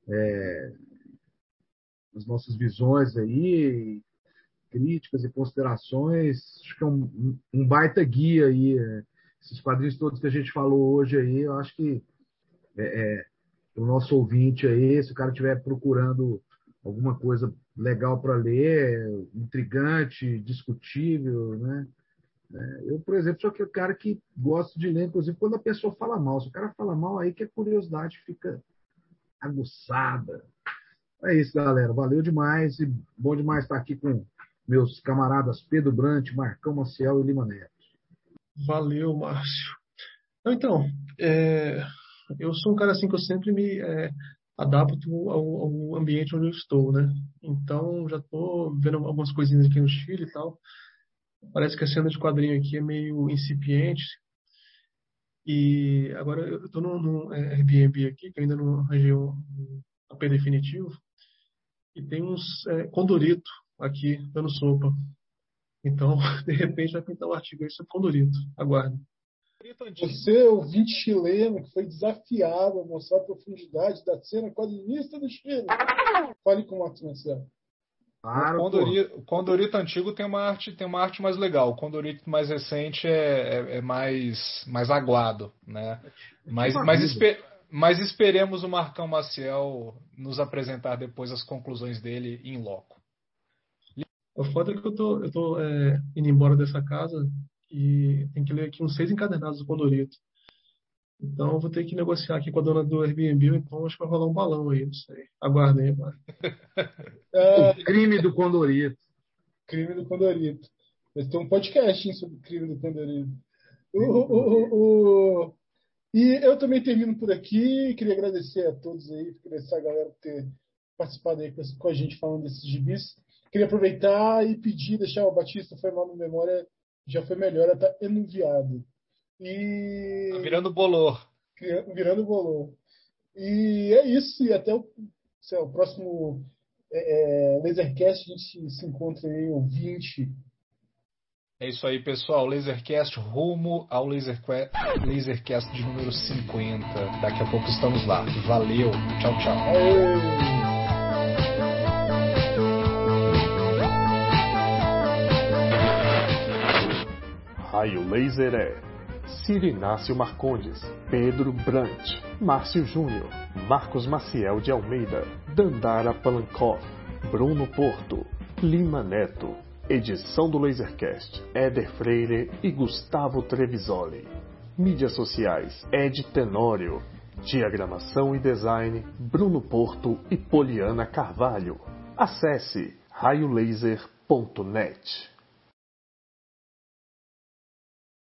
as nossas visões aí, críticas e considerações. Acho que é um baita guia aí. Esses quadrinhos todos que a gente falou hoje aí, eu acho que o nosso ouvinte aí, se o cara estiver procurando alguma coisa legal para ler, intrigante, discutível, né? Eu, por exemplo, sou aquele cara que gosta de ler, inclusive, quando a pessoa fala mal. Se o cara fala mal, aí que a curiosidade fica aguçada. É isso, galera. Valeu demais e bom demais estar aqui com meus camaradas Pedro Brant, Marcão Maciel e Lima Neto.
Valeu, Márcio. Então, eu sou um cara assim que eu sempre me adapto ao ambiente onde eu estou, né? Então, já estou vendo algumas coisinhas aqui no Chile e tal. Parece que a cena de quadrinho aqui é meio incipiente. E agora eu estou num Airbnb aqui, que ainda não arranjei um AP definitivo. E tem uns condorito aqui dando sopa. Então, de repente, vai pintar um artigo aí sobre Condorito. Aguarde.
Você, ouvinte chileno, que foi desafiado a mostrar a profundidade da cena quadrinista do Chile. Fale com o Marcos Marcelo.
Claro,
O Condorito antigo tem uma arte mais legal. O Condorito mais recente é mais aguado, né? Mas esperemos o Marcão Maciel nos apresentar depois as conclusões dele in loco.
O foda é que eu tô indo embora dessa casa e tem que ler aqui uns 6 encadernados do Condorito. Então eu vou ter que negociar aqui com a dona do Airbnb, então acho que vai rolar um balão aí, não sei. Aguardem aí, mano.
O crime do Condorito.
Crime do Condorito. Vai ter um podcast hein, sobre o crime do Condorito. E eu também termino por aqui. Queria agradecer a todos aí, agradecer a galera por ter participado aí com a gente falando desses gibis. Queria aproveitar e pedir, deixar o Batista foi mal na memória, já foi melhor, tá enuviado. E...
Tá virando bolor.
Virando bolor. E é isso, e até o próximo Lasercast, a gente se encontra aí, ouvinte.
É isso aí, pessoal. Lasercast rumo ao Lasercast de número 50. Daqui a pouco estamos lá. Valeu. Tchau, tchau.
Aê.
Raio Laser é Cirinácio Marcondes, Pedro Brant, Márcio Júnior, Marcos Maciel de Almeida, Dandara Palankoff, Bruno Porto, Lima Neto. Edição do Lasercast, Éder Freire e Gustavo Trevisoli. Mídias sociais, Ed Tenório. Diagramação e design, Bruno Porto e Poliana Carvalho. Acesse raiolaser.net.